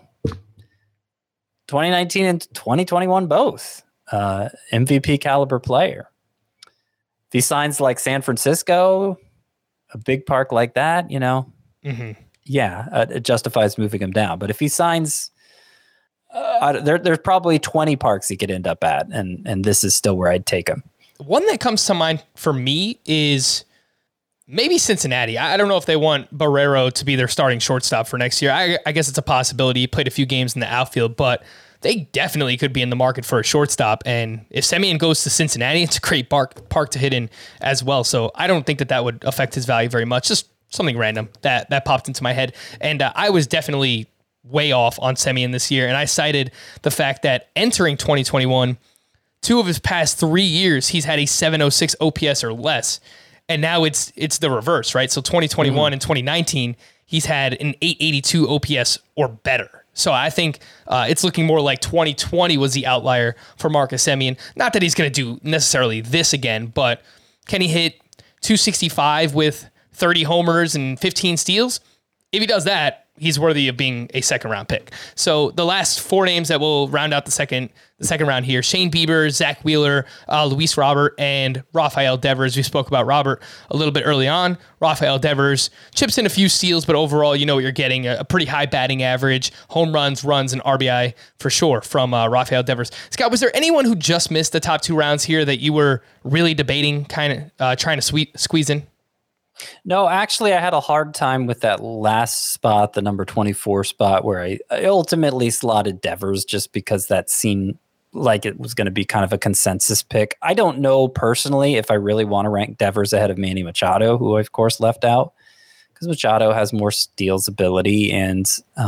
S6: 2019 and 2021 both MVP caliber player. If he signs like San Francisco, a big park like that, it justifies moving him down. But if he signs, there's probably 20 parks he could end up at, and this is still where I'd take him.
S5: One that comes to mind for me is maybe Cincinnati. I don't know if they want Barrero to be their starting shortstop for next year. I guess it's a possibility. He played a few games in the outfield, but they definitely could be in the market for a shortstop. And if Semien goes to Cincinnati, it's a great park to hit in as well. So I don't think that would affect his value very much. Just something random that popped into my head. And I was definitely way off on Semien this year. And I cited the fact that entering 2021, 2 of his past 3 years, he's had a 706 OPS or less. And now it's the reverse, right? So 2021 and 2019, he's had an 882 OPS or better. So I think it's looking more like 2020 was the outlier for Marcus Semien. Not that he's going to do necessarily this again, but can he hit 265 with 30 homers and 15 steals? If he does that, he's worthy of being a second-round pick. So the last 4 names that will round out the second round here: Shane Bieber, Zach Wheeler, Luis Robert, and Rafael Devers. We spoke about Robert a little bit early on. Rafael Devers chips in a few steals, but overall, you know what you're getting: a pretty high batting average, home runs, runs, and RBI for sure from Rafael Devers. Scott, was there anyone who just missed the top 2 rounds here that you were really debating, kind of trying to squeeze in?
S6: No, actually, I had a hard time with that last spot, the number 24 spot, where I ultimately slotted Devers just because that seemed like it was going to be kind of a consensus pick. I don't know personally if I really want to rank Devers ahead of Manny Machado, who I, of course, left out, because Machado has more steals ability and,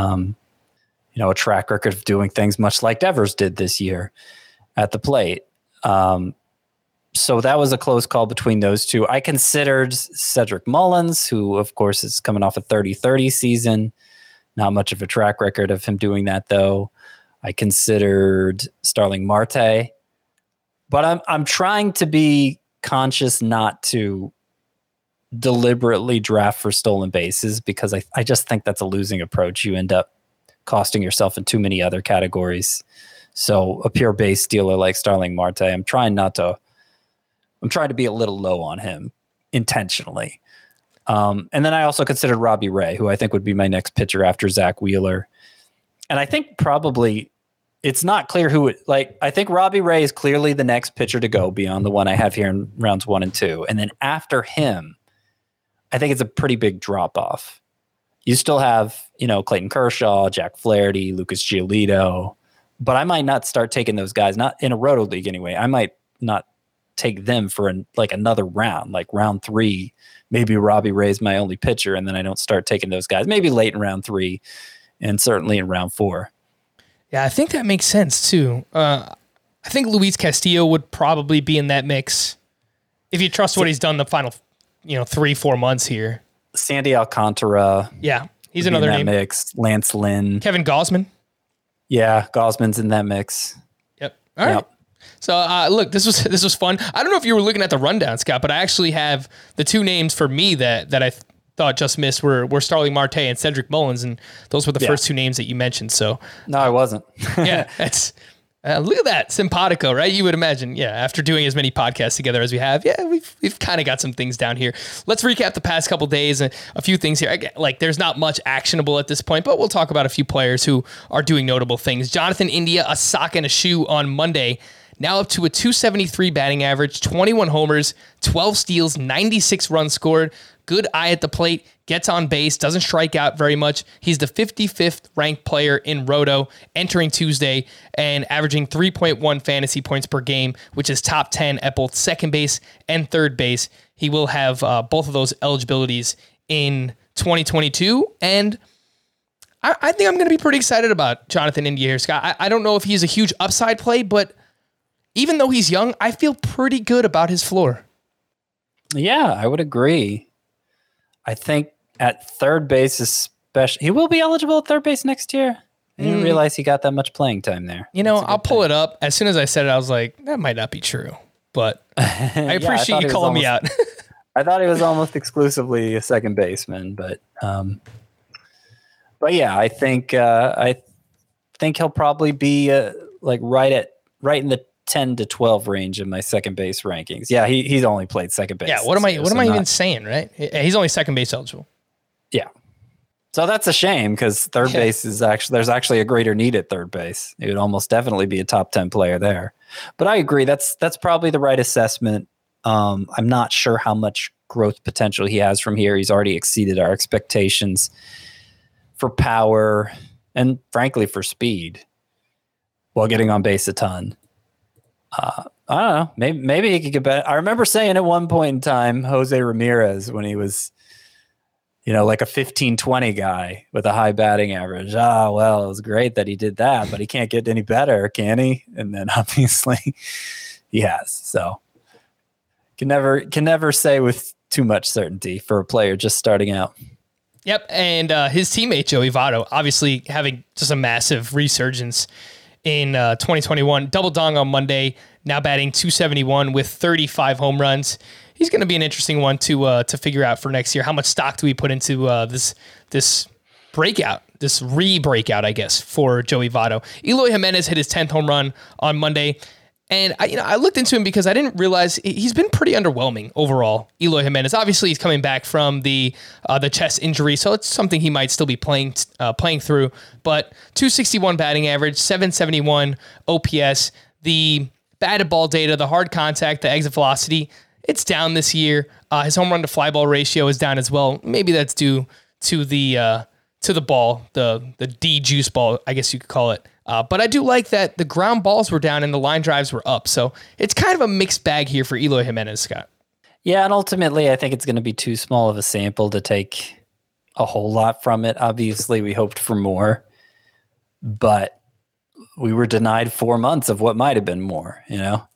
S6: a track record of doing things much like Devers did this year at the plate. So that was a close call between those two. I considered Cedric Mullins, who, of course, is coming off a 30-30 season. Not much of a track record of him doing that, though. I considered Starling Marte. But I'm trying to be conscious not to deliberately draft for stolen bases, because I just think that's a losing approach. You end up costing yourself in too many other categories. So a pure base stealer like Starling Marte, I'm trying to be a little low on him intentionally. And then I also considered Robbie Ray, who I think would be my next pitcher after Zach Wheeler. And I think probably it's not clear I think Robbie Ray is clearly the next pitcher to go beyond the one I have here in rounds 1 and 2. And then after him, I think it's a pretty big drop off. You still have, Clayton Kershaw, Jack Flaherty, Lucas Giolito, but I might not start taking those guys, not in a roto league anyway. I might not take them for another round, like round 3. Maybe Robbie Ray's my only pitcher, and then I don't start taking those guys. Maybe late in round 3, and certainly in round 4.
S5: Yeah, I think that makes sense too. I think Luis Castillo would probably be in that mix if you trust what he's done the final, 3-4 months here.
S6: Sandy Alcantara.
S5: Yeah, he's another name.
S6: Mix. Lance Lynn.
S5: Kevin Gausman.
S6: Yeah, Gausman's in that mix.
S5: Yep. All right. So, look, this was fun. I don't know if you were looking at the rundown, Scott, but I actually have the 2 names for me that I thought just missed were Starling Marte and Cedric Mullins, and those were the first 2 names that you mentioned. So,
S6: no, I wasn't.
S5: Yeah, that's look at that, simpatico, right? You would imagine, after doing as many podcasts together as we have, we've kind of got some things down here. Let's recap the past couple days and a few things here. There's not much actionable at this point, but we'll talk about a few players who are doing notable things. Jonathan India, a sock and a shoe on Monday. Now up to a 273 batting average, 21 homers, 12 steals, 96 runs scored. Good eye at the plate, gets on base, doesn't strike out very much. He's the 55th ranked player in Roto entering Tuesday and averaging 3.1 fantasy points per game, which is top 10 at both second base and third base. He will have both of those eligibilities in 2022. And I think I'm going to be pretty excited about Jonathan India here, Scott. I don't know if he's a huge upside play, but even though he's young, I feel pretty good about his floor.
S6: Yeah, I would agree. I think at third base, especially, he will be eligible at third base next year. I didn't realize he got that much playing time there.
S5: I'll pull it up. As soon as I said it, I was like, that might not be true. But I appreciate you calling me out.
S6: I thought he was almost exclusively a second baseman, but yeah, I think he'll probably be right in the 10 to 12 range in my second base rankings. Yeah, he's only played second base.
S5: Yeah, what am I even saying, right? He's only second base eligible.
S6: Yeah. So that's a shame because third base there's actually a greater need at third base. It would almost definitely be a top 10 player there. But I agree, that's probably the right assessment. I'm not sure how much growth potential he has from here. He's already exceeded our expectations for power and frankly for speed while getting on base a ton. I don't know. Maybe he could get better. I remember saying at one point in time, Jose Ramirez, when he was, like a 15-20 guy with a high batting average. Well, it was great that he did that, but he can't get any better, can he? And then obviously he has. So can never say with too much certainty for a player just starting out.
S5: Yep, and his teammate Joey Votto obviously having just a massive resurgence in 2021. Double dong on Monday, now batting .271 with 35 home runs. He's going to be an interesting one to figure out for next year. How much stock do we put into this breakout, this re-breakout, I guess, for Joey Votto? Eloy Jimenez hit his 10th home run on Monday. And I looked into him because I didn't realize he's been pretty underwhelming overall. Eloy Jimenez, obviously, he's coming back from the chest injury, so it's something he might still be playing through. But .261 batting average, .771 OPS, the batted ball data, the hard contact, the exit velocity, it's down this year. His home run to fly ball ratio is down as well. Maybe that's due to the ball, the D juice ball, I guess you could call it. But I do like that the ground balls were down and the line drives were up. So it's kind of a mixed bag here for Eloy Jimenez, Scott.
S6: Yeah, and ultimately, I think it's going to be too small of a sample to take a whole lot from it. Obviously, we hoped for more, but we were denied 4 months of what might have been more,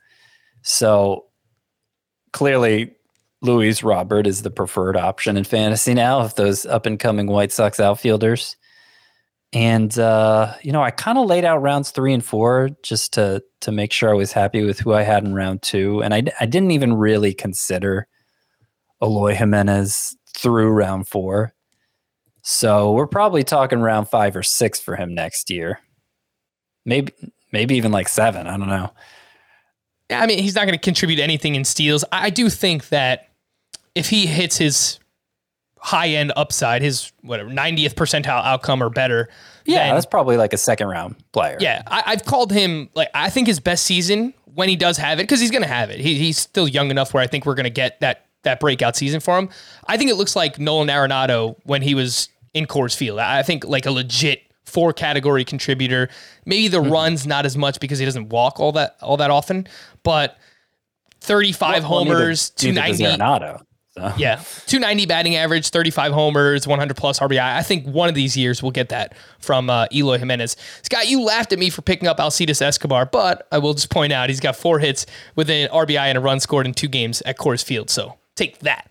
S6: So clearly, Luis Robert is the preferred option in fantasy now of those up-and-coming White Sox outfielders. And, I kind of laid out rounds 3 and 4 just to make sure I was happy with who I had in round 2. And I didn't even really consider Eloy Jimenez through round 4. So we're probably talking round 5 or 6 for him next year. Maybe even like 7. I don't know.
S5: I mean, he's not going to contribute anything in steals. I do think that if he hits his high-end upside, his 90th percentile outcome or better.
S6: Yeah, that's probably like a second-round player.
S5: Yeah, I've called him, I think his best season, when he does have it, because he's going to have it. He's still young enough where I think we're going to get that breakout season for him. I think it looks like Nolan Arenado when he was in Coors Field. I think like a legit 4-category contributor. Maybe the runs not as much because he doesn't walk all that often, but 35 homers, 290.
S6: Arenado.
S5: Yeah, 290 batting average, 35 homers, 100 plus RBI. I think one of these years we'll get that from Eloy Jimenez. Scott, you laughed at me for picking up Alcides Escobar, but I will just point out he's got 4 hits with an RBI and a run scored in 2 games at Coors Field. So take that.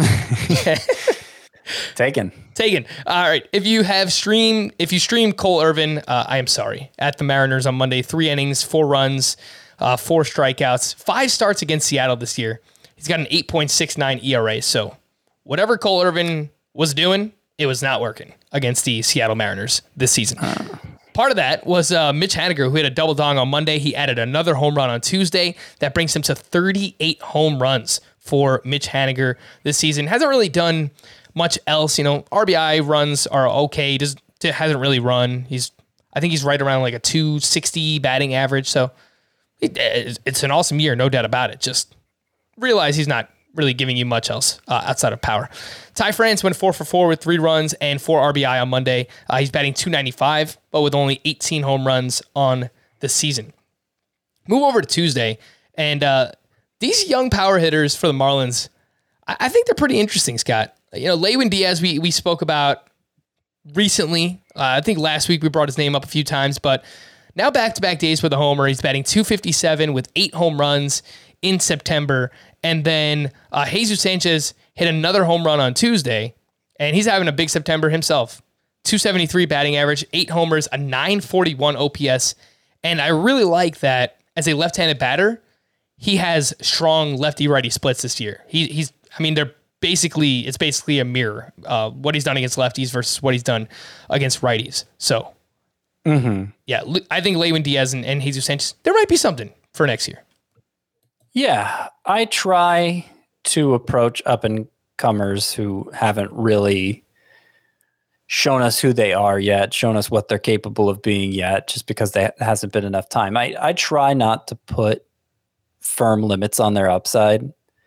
S6: Taken.
S5: All right. If you stream Cole Irvin, I am sorry. At the Mariners on Monday, 3 innings, 4 runs, 4 strikeouts, 5 starts against Seattle this year. He's got an 8.69 ERA. So whatever Cole Irvin was doing, it was not working against the Seattle Mariners this season. Part of that was Mitch Haniger, who hit a double dong on Monday. He added another home run on Tuesday. That brings him to 38 home runs for Mitch Haniger this season. Hasn't really done much else. RBI runs are okay. He hasn't really run. I think he's right around like a 260 batting average. So it's an awesome year, no doubt about it. Just realize he's not really giving you much else outside of power. Ty France went 4 for 4 with 3 runs and 4 RBI on Monday. He's batting .295, but with only 18 home runs on the season. Move over to Tuesday, and these young power hitters for the Marlins, I think they're pretty interesting, Scott. Lewin Diaz, we spoke about recently. I think last week we brought his name up a few times, but now back-to-back days with a homer. He's batting .257 with 8 home runs in September. And then Jesus Sanchez hit another home run on Tuesday, and he's having a big September himself. .273 batting average, 8 homers, a .941 OPS. And I really like that as a left-handed batter, he has strong lefty-righty splits this year. It's basically a mirror. What he's done against lefties versus what he's done against righties. So, yeah, I think Lewin Diaz and Jesus Sanchez, there might be something for next year.
S6: Yeah, I try to approach up-and-comers who haven't really shown us who they are yet, shown us what they're capable of being yet, just because there hasn't been enough time. I try not to put firm limits on their upside.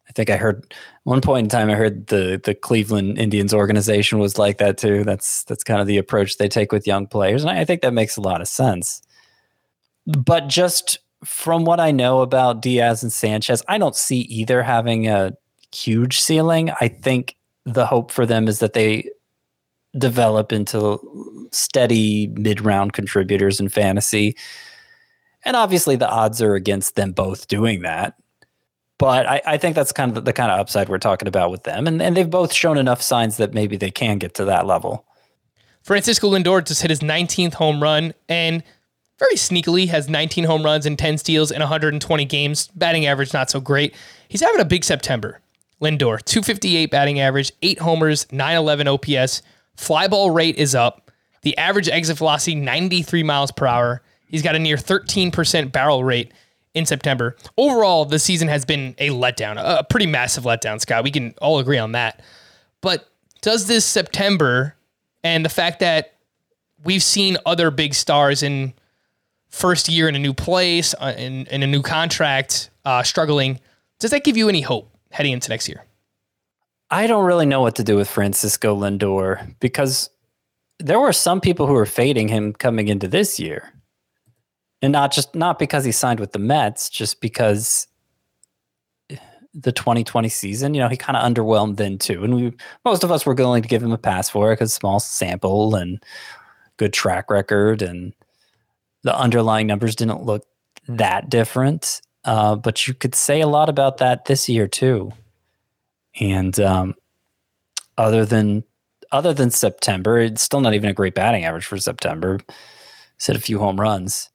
S6: I think I heard one point in time, I heard the Cleveland Indians organization was like that too. That's kind of the approach they take with young players. And I think that makes a lot of sense. But just from what I know about Diaz and Sanchez, I don't see either having a huge ceiling. I think the hope for them is that they develop into steady mid-round contributors in fantasy. And obviously the odds are against them both doing that. But I think that's kind of the kind of upside we're talking about with them. And they've both shown enough signs that maybe they can get to that level.
S5: Francisco Lindor just hit his 19th home run and very sneakily has 19 home runs and 10 steals in 120 games. Batting average not so great. He's having a big September. Lindor, 258 batting average, 8 homers, 911 OPS. Fly ball rate is up. The average exit velocity, 93 miles per hour. He's got a near 13% barrel rate in September. Overall, the season has been a letdown, a pretty massive letdown, Scott. We can all agree on that. But does this September and the fact that we've seen other big stars in first year in a new place, in a new contract, struggling, does that give you any hope heading into next year?
S6: I don't really know what to do with Francisco Lindor because there were some people who were fading him coming into this year. And not because he signed with the Mets, just because the 2020 season, he kind of underwhelmed then too. And most of us were willing to give him a pass for it because small sample and good track record, and the underlying numbers didn't look that different. But you could say a lot about that this year too. And other than September, it's still not even a great batting average for September. He's hit a few home runs.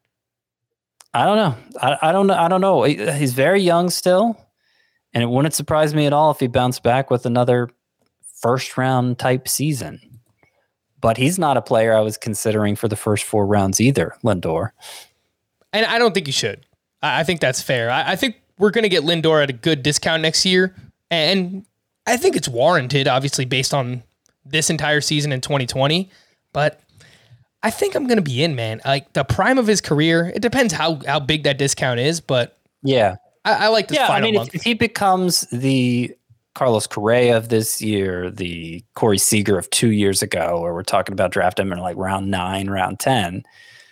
S6: I don't know. I don't know. He's very young still, and it wouldn't surprise me at all if he bounced back with another first round type season. But he's not a player I was considering for the first 4 rounds either, Lindor.
S5: And I don't think you should. I think that's fair. I think we're going to get Lindor at a good discount next year, and I think it's warranted, obviously, based on this entire season in 2020. But I think I'm going to be in, man. Like the prime of his career, it depends how big that discount is, but
S6: yeah,
S5: I like this final month.
S6: If he becomes the Carlos Correa of this year, the Corey Seager of 2 years ago, where we're talking about drafting him in like round 9, round 10,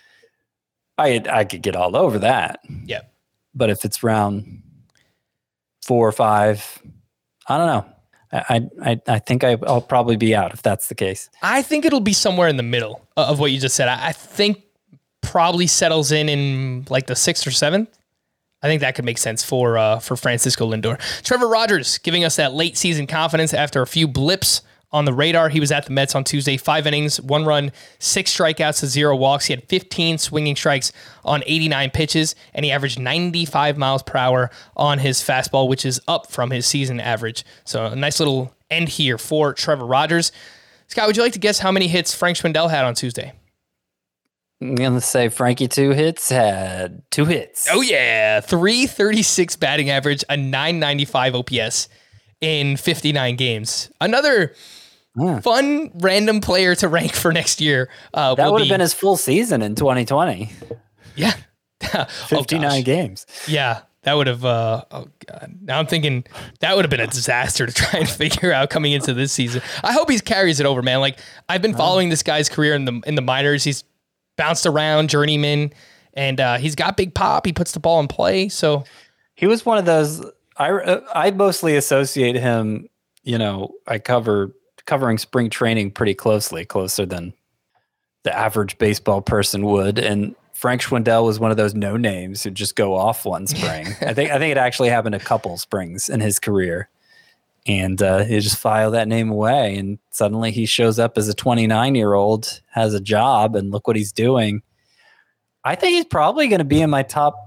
S6: I could get all over that.
S5: Yeah.
S6: But if it's round 4 or 5, I don't know. I think I'll probably be out if that's the case.
S5: I think it'll be somewhere in the middle of what you just said. I think probably settles in like the 6th or 7th. I think that could make sense for Francisco Lindor. Trevor Rogers giving us that late season confidence after a few blips on the radar. He was at the Mets on Tuesday, 5 innings, 1 run, 6 strikeouts to 0 walks. He had 15 swinging strikes on 89 pitches, and he averaged 95 miles per hour on his fastball, which is up from his season average. So a nice little end here for Trevor Rogers. Scott, would you like to guess how many hits Frank Schwindel had on Tuesday?
S6: I'm going to say Frankie 2 hits had 2 hits.
S5: Oh, yeah. 336 batting average, a 995 OPS in 59 games. Another fun random player to rank for next year.
S6: That would have been his full season in 2020.
S5: Yeah.
S6: 59 games.
S5: Yeah. That would have, oh God. Now I'm thinking that would have been a disaster to try and figure out coming into this season. I hope he carries it over, man. Like I've been following this guy's career in the minors. He's bounced around, journeyman, and he's got big pop. He puts the ball in play. So
S6: he was one of those, I mostly associate him, I covering spring training pretty closely, closer than the average baseball person would. And Frank Schwindel was one of those no names who just go off one spring. I think it actually happened a couple springs in his career, and he just filed that name away. And suddenly he shows up as a 29-year-old, has a job, and look what he's doing. I think he's probably going to be in my top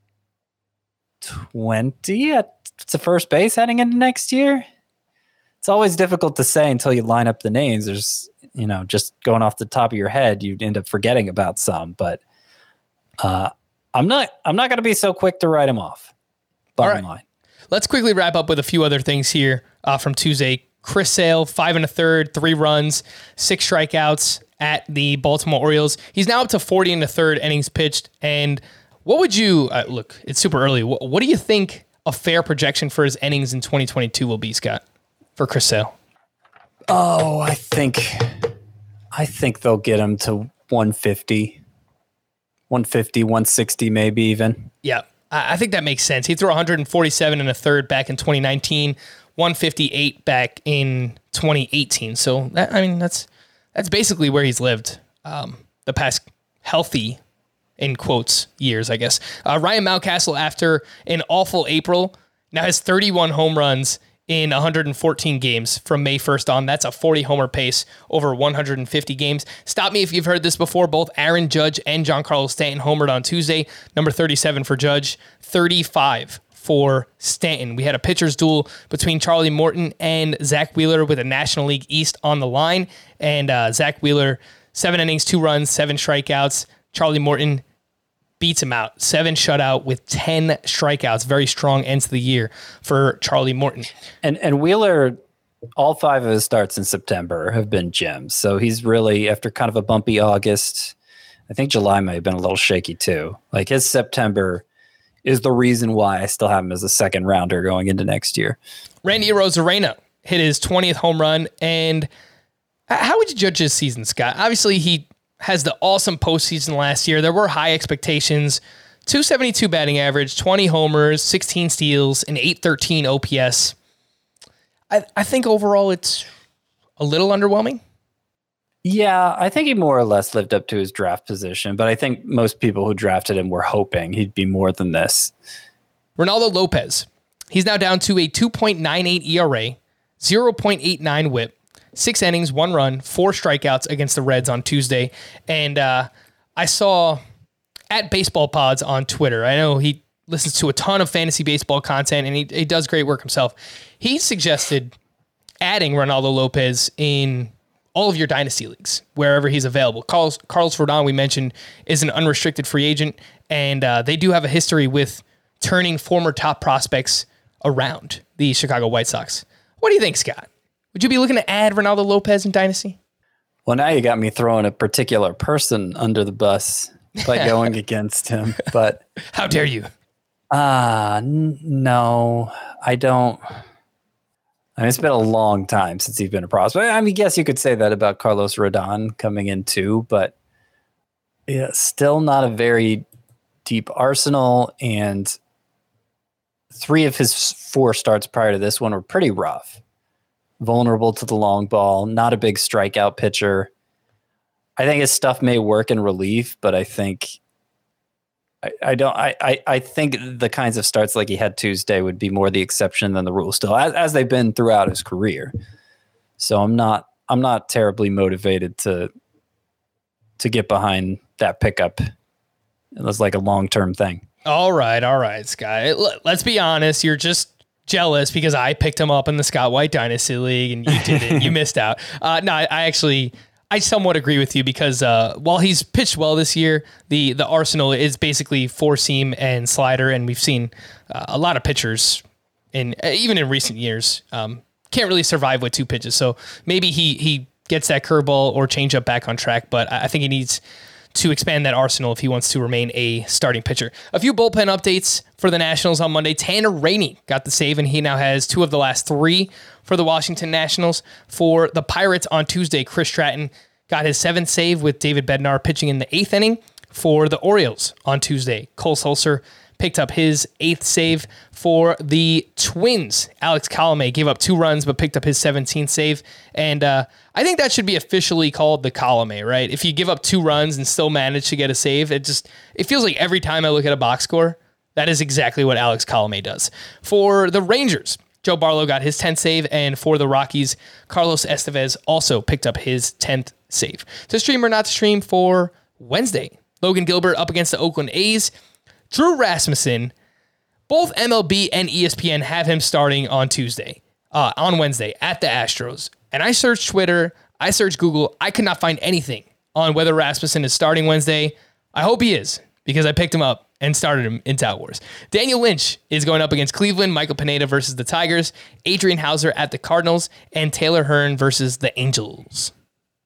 S6: 20 at the first base heading into next year. It's always difficult to say until you line up the names. There's, just going off the top of your head, you end up forgetting about some, but I'm not going to be so quick to write him off. Bottom line.
S5: Let's quickly wrap up with a few other things here from Tuesday. Chris Sale, 5 1/3, 3 runs, 6 strikeouts at the Baltimore Orioles. He's now up to 40 1/3 innings pitched. And what would you look? It's super early. What do you think a fair projection for his innings in 2022 will be, Scott, for Chris Sale?
S6: Oh, I think they'll get him to 150, 160 maybe even.
S5: Yeah, I think that makes sense. He threw 147 and a third back in 2019, 158 back in 2018. So that's basically where he's lived the past healthy, in quotes, years, I guess. Ryan Mountcastle, after an awful April, now has 31 home runs in 114 games from May 1st on. That's a 40 homer pace over 150 games. Stop me if you've heard this before. Both Aaron Judge and Giancarlo Stanton homered on Tuesday. Number 37 for Judge, 35 for Stanton. We had a pitcher's duel between Charlie Morton and Zach Wheeler with a National League East on the line. And Zach Wheeler, 7 innings, 2 runs, 7 strikeouts. Charlie Morton beats him out. 7 shutout with 10 strikeouts. Very strong end to the year for Charlie Morton.
S6: And Wheeler, all 5 of his starts in September have been gems. So he's really, after kind of a bumpy August, I think July might have been a little shaky too. Like his September is the reason why I still have him as a second rounder going into next year.
S5: Randy Arozarena hit his 20th home run. And how would you judge his season, Scott? Obviously, he has the awesome postseason last year. There were high expectations. 272 batting average, 20 homers, 16 steals, and 813 OPS. I think overall it's a little underwhelming.
S6: Yeah, I think he more or less lived up to his draft position, but I think most people who drafted him were hoping he'd be more than this.
S5: Ronaldo Lopez. He's now down to a 2.98 ERA, 0.89 whip, 6 innings, 1 run, 4 strikeouts against the Reds on Tuesday. And I saw at Baseball Pods on Twitter, I know he listens to a ton of fantasy baseball content and he does great work himself. He suggested adding Ronaldo Lopez in all of your dynasty leagues, wherever he's available. Carlos Rodon, we mentioned, is an unrestricted free agent, and they do have a history with turning former top prospects around the Chicago White Sox. What do you think, Scott? Would you be looking to add Ronaldo Lopez in Dynasty?
S6: Well, now you got me throwing a particular person under the bus by going against him. But
S5: how dare you?
S6: No, I don't. I mean, it's been a long time since he's been a prospect. I mean, yes, you could say that about Carlos Rodon coming in too, but yeah, still not a very deep arsenal. And 3 of his 4 starts prior to this one were pretty rough. Vulnerable to the long ball, not a big strikeout pitcher. I think his stuff may work in relief, but I think I think the kinds of starts like he had Tuesday would be more the exception than the rule still, as they've been throughout his career. So I'm not terribly motivated to get behind that pickup. It was like a long-term thing.
S5: All right, Scott. Let's be honest. You're just jealous because I picked him up in the Scott White Dynasty League and you didn't. You missed out. No, I somewhat agree with you because while he's pitched well this year, the arsenal is basically 4-seam and slider, and we've seen a lot of pitchers, even in recent years, can't really survive with 2 pitches. So maybe he gets that curveball or changeup back on track, but I think he needs to expand that arsenal if he wants to remain a starting pitcher. A few bullpen updates for the Nationals on Monday. Tanner Rainey got the save, and he now has 2 of the last 3 for the Washington Nationals. For the Pirates on Tuesday, Chris Stratton got his 7th save with David Bednar pitching in the 8th inning. For the Orioles on Tuesday, Cole Sulser picked up his 8th save. For the Twins, Alex Colomé gave up 2 runs but picked up his 17th save. And I think that should be officially called the Colomé, right? If you give up 2 runs and still manage to get a save, it feels like every time I look at a box score, that is exactly what Alex Colomé does. For the Rangers, Joe Barlow got his 10th save, and for the Rockies, Carlos Estevez also picked up his 10th save. To stream or not to stream for Wednesday, Logan Gilbert up against the Oakland A's. Drew Rasmussen, both MLB and ESPN have him starting on Wednesday at the Astros. And I searched Twitter, I searched Google, I could not find anything on whether Rasmussen is starting Wednesday. I hope he is, because I picked him up and started him in Tout Wars. Daniel Lynch is going up against Cleveland, Michael Pineda versus the Tigers, Adrian Hauser at the Cardinals, and Taylor Hearn versus the Angels.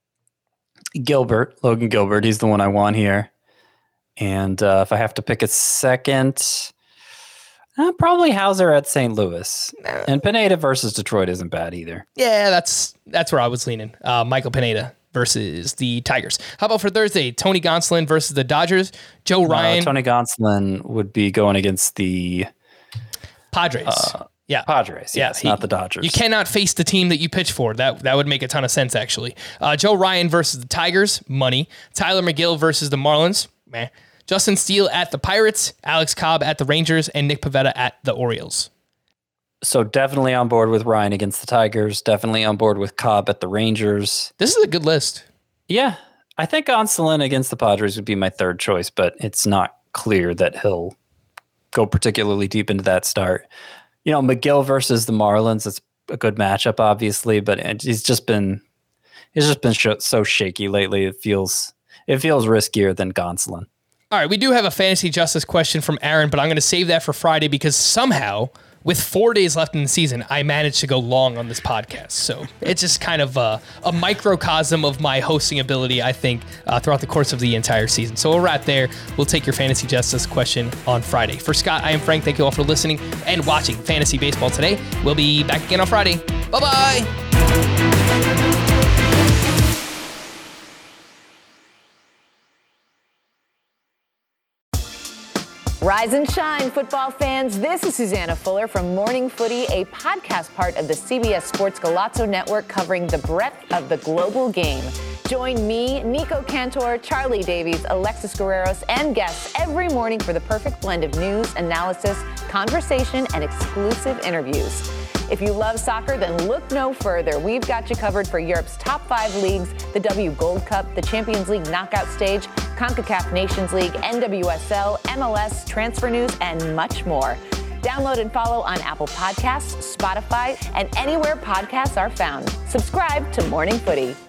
S6: Logan Gilbert, he's the one I want here. And if I have to pick a second, Probably Hauser at St. Louis. And Pineda versus Detroit isn't bad either.
S5: Yeah, that's where I was leaning. Michael Pineda versus the Tigers. How about for Thursday? Tony Gonsolin versus the Dodgers. Joe Ryan.
S6: Tony Gonsolin would be going against the
S5: Padres.
S6: Padres. Yes, not the Dodgers.
S5: You cannot face the team that you pitch for. That would make a ton of sense, actually. Joe Ryan versus the Tigers. Money. Tyler McGill versus the Marlins. Meh. Justin Steele at the Pirates, Alex Cobb at the Rangers, and Nick Pivetta at the Orioles.
S6: So definitely on board with Ryan against the Tigers. Definitely on board with Cobb at the Rangers.
S5: This is a good list.
S6: Yeah. I think Gonsolin against the Padres would be my third choice, but it's not clear that he'll go particularly deep into that start. McGill versus the Marlins, it's a good matchup, obviously, but he's just been so shaky lately. It feels riskier than Gonsolin.
S5: All right, we do have a fantasy justice question from Aaron, but I'm going to save that for Friday because somehow, with 4 days left in the season, I managed to go long on this podcast. So it's just kind of a microcosm of my hosting ability, I think, throughout the course of the entire season. So we'll wrap there. We'll take your fantasy justice question on Friday. For Scott, I am Frank. Thank you all for listening and watching Fantasy Baseball today. We'll be back again on Friday. Bye-bye.
S11: Rise and shine, football fans. This is Susanna Fuller from Morning Footy, a podcast part of the CBS Sports Golazo Network covering the breadth of the global game. Join me, Nico Cantor, Charlie Davies, Alexis Guerreros, and guests every morning for the perfect blend of news, analysis, conversation, and exclusive interviews. If you love soccer, then look no further. We've got you covered for Europe's top 5 leagues, the W Gold Cup, the Champions League knockout stage, CONCACAF Nations League, NWSL, MLS, transfer news, and much more. Download and follow on Apple Podcasts, Spotify, and anywhere podcasts are found. Subscribe to Morning Footy.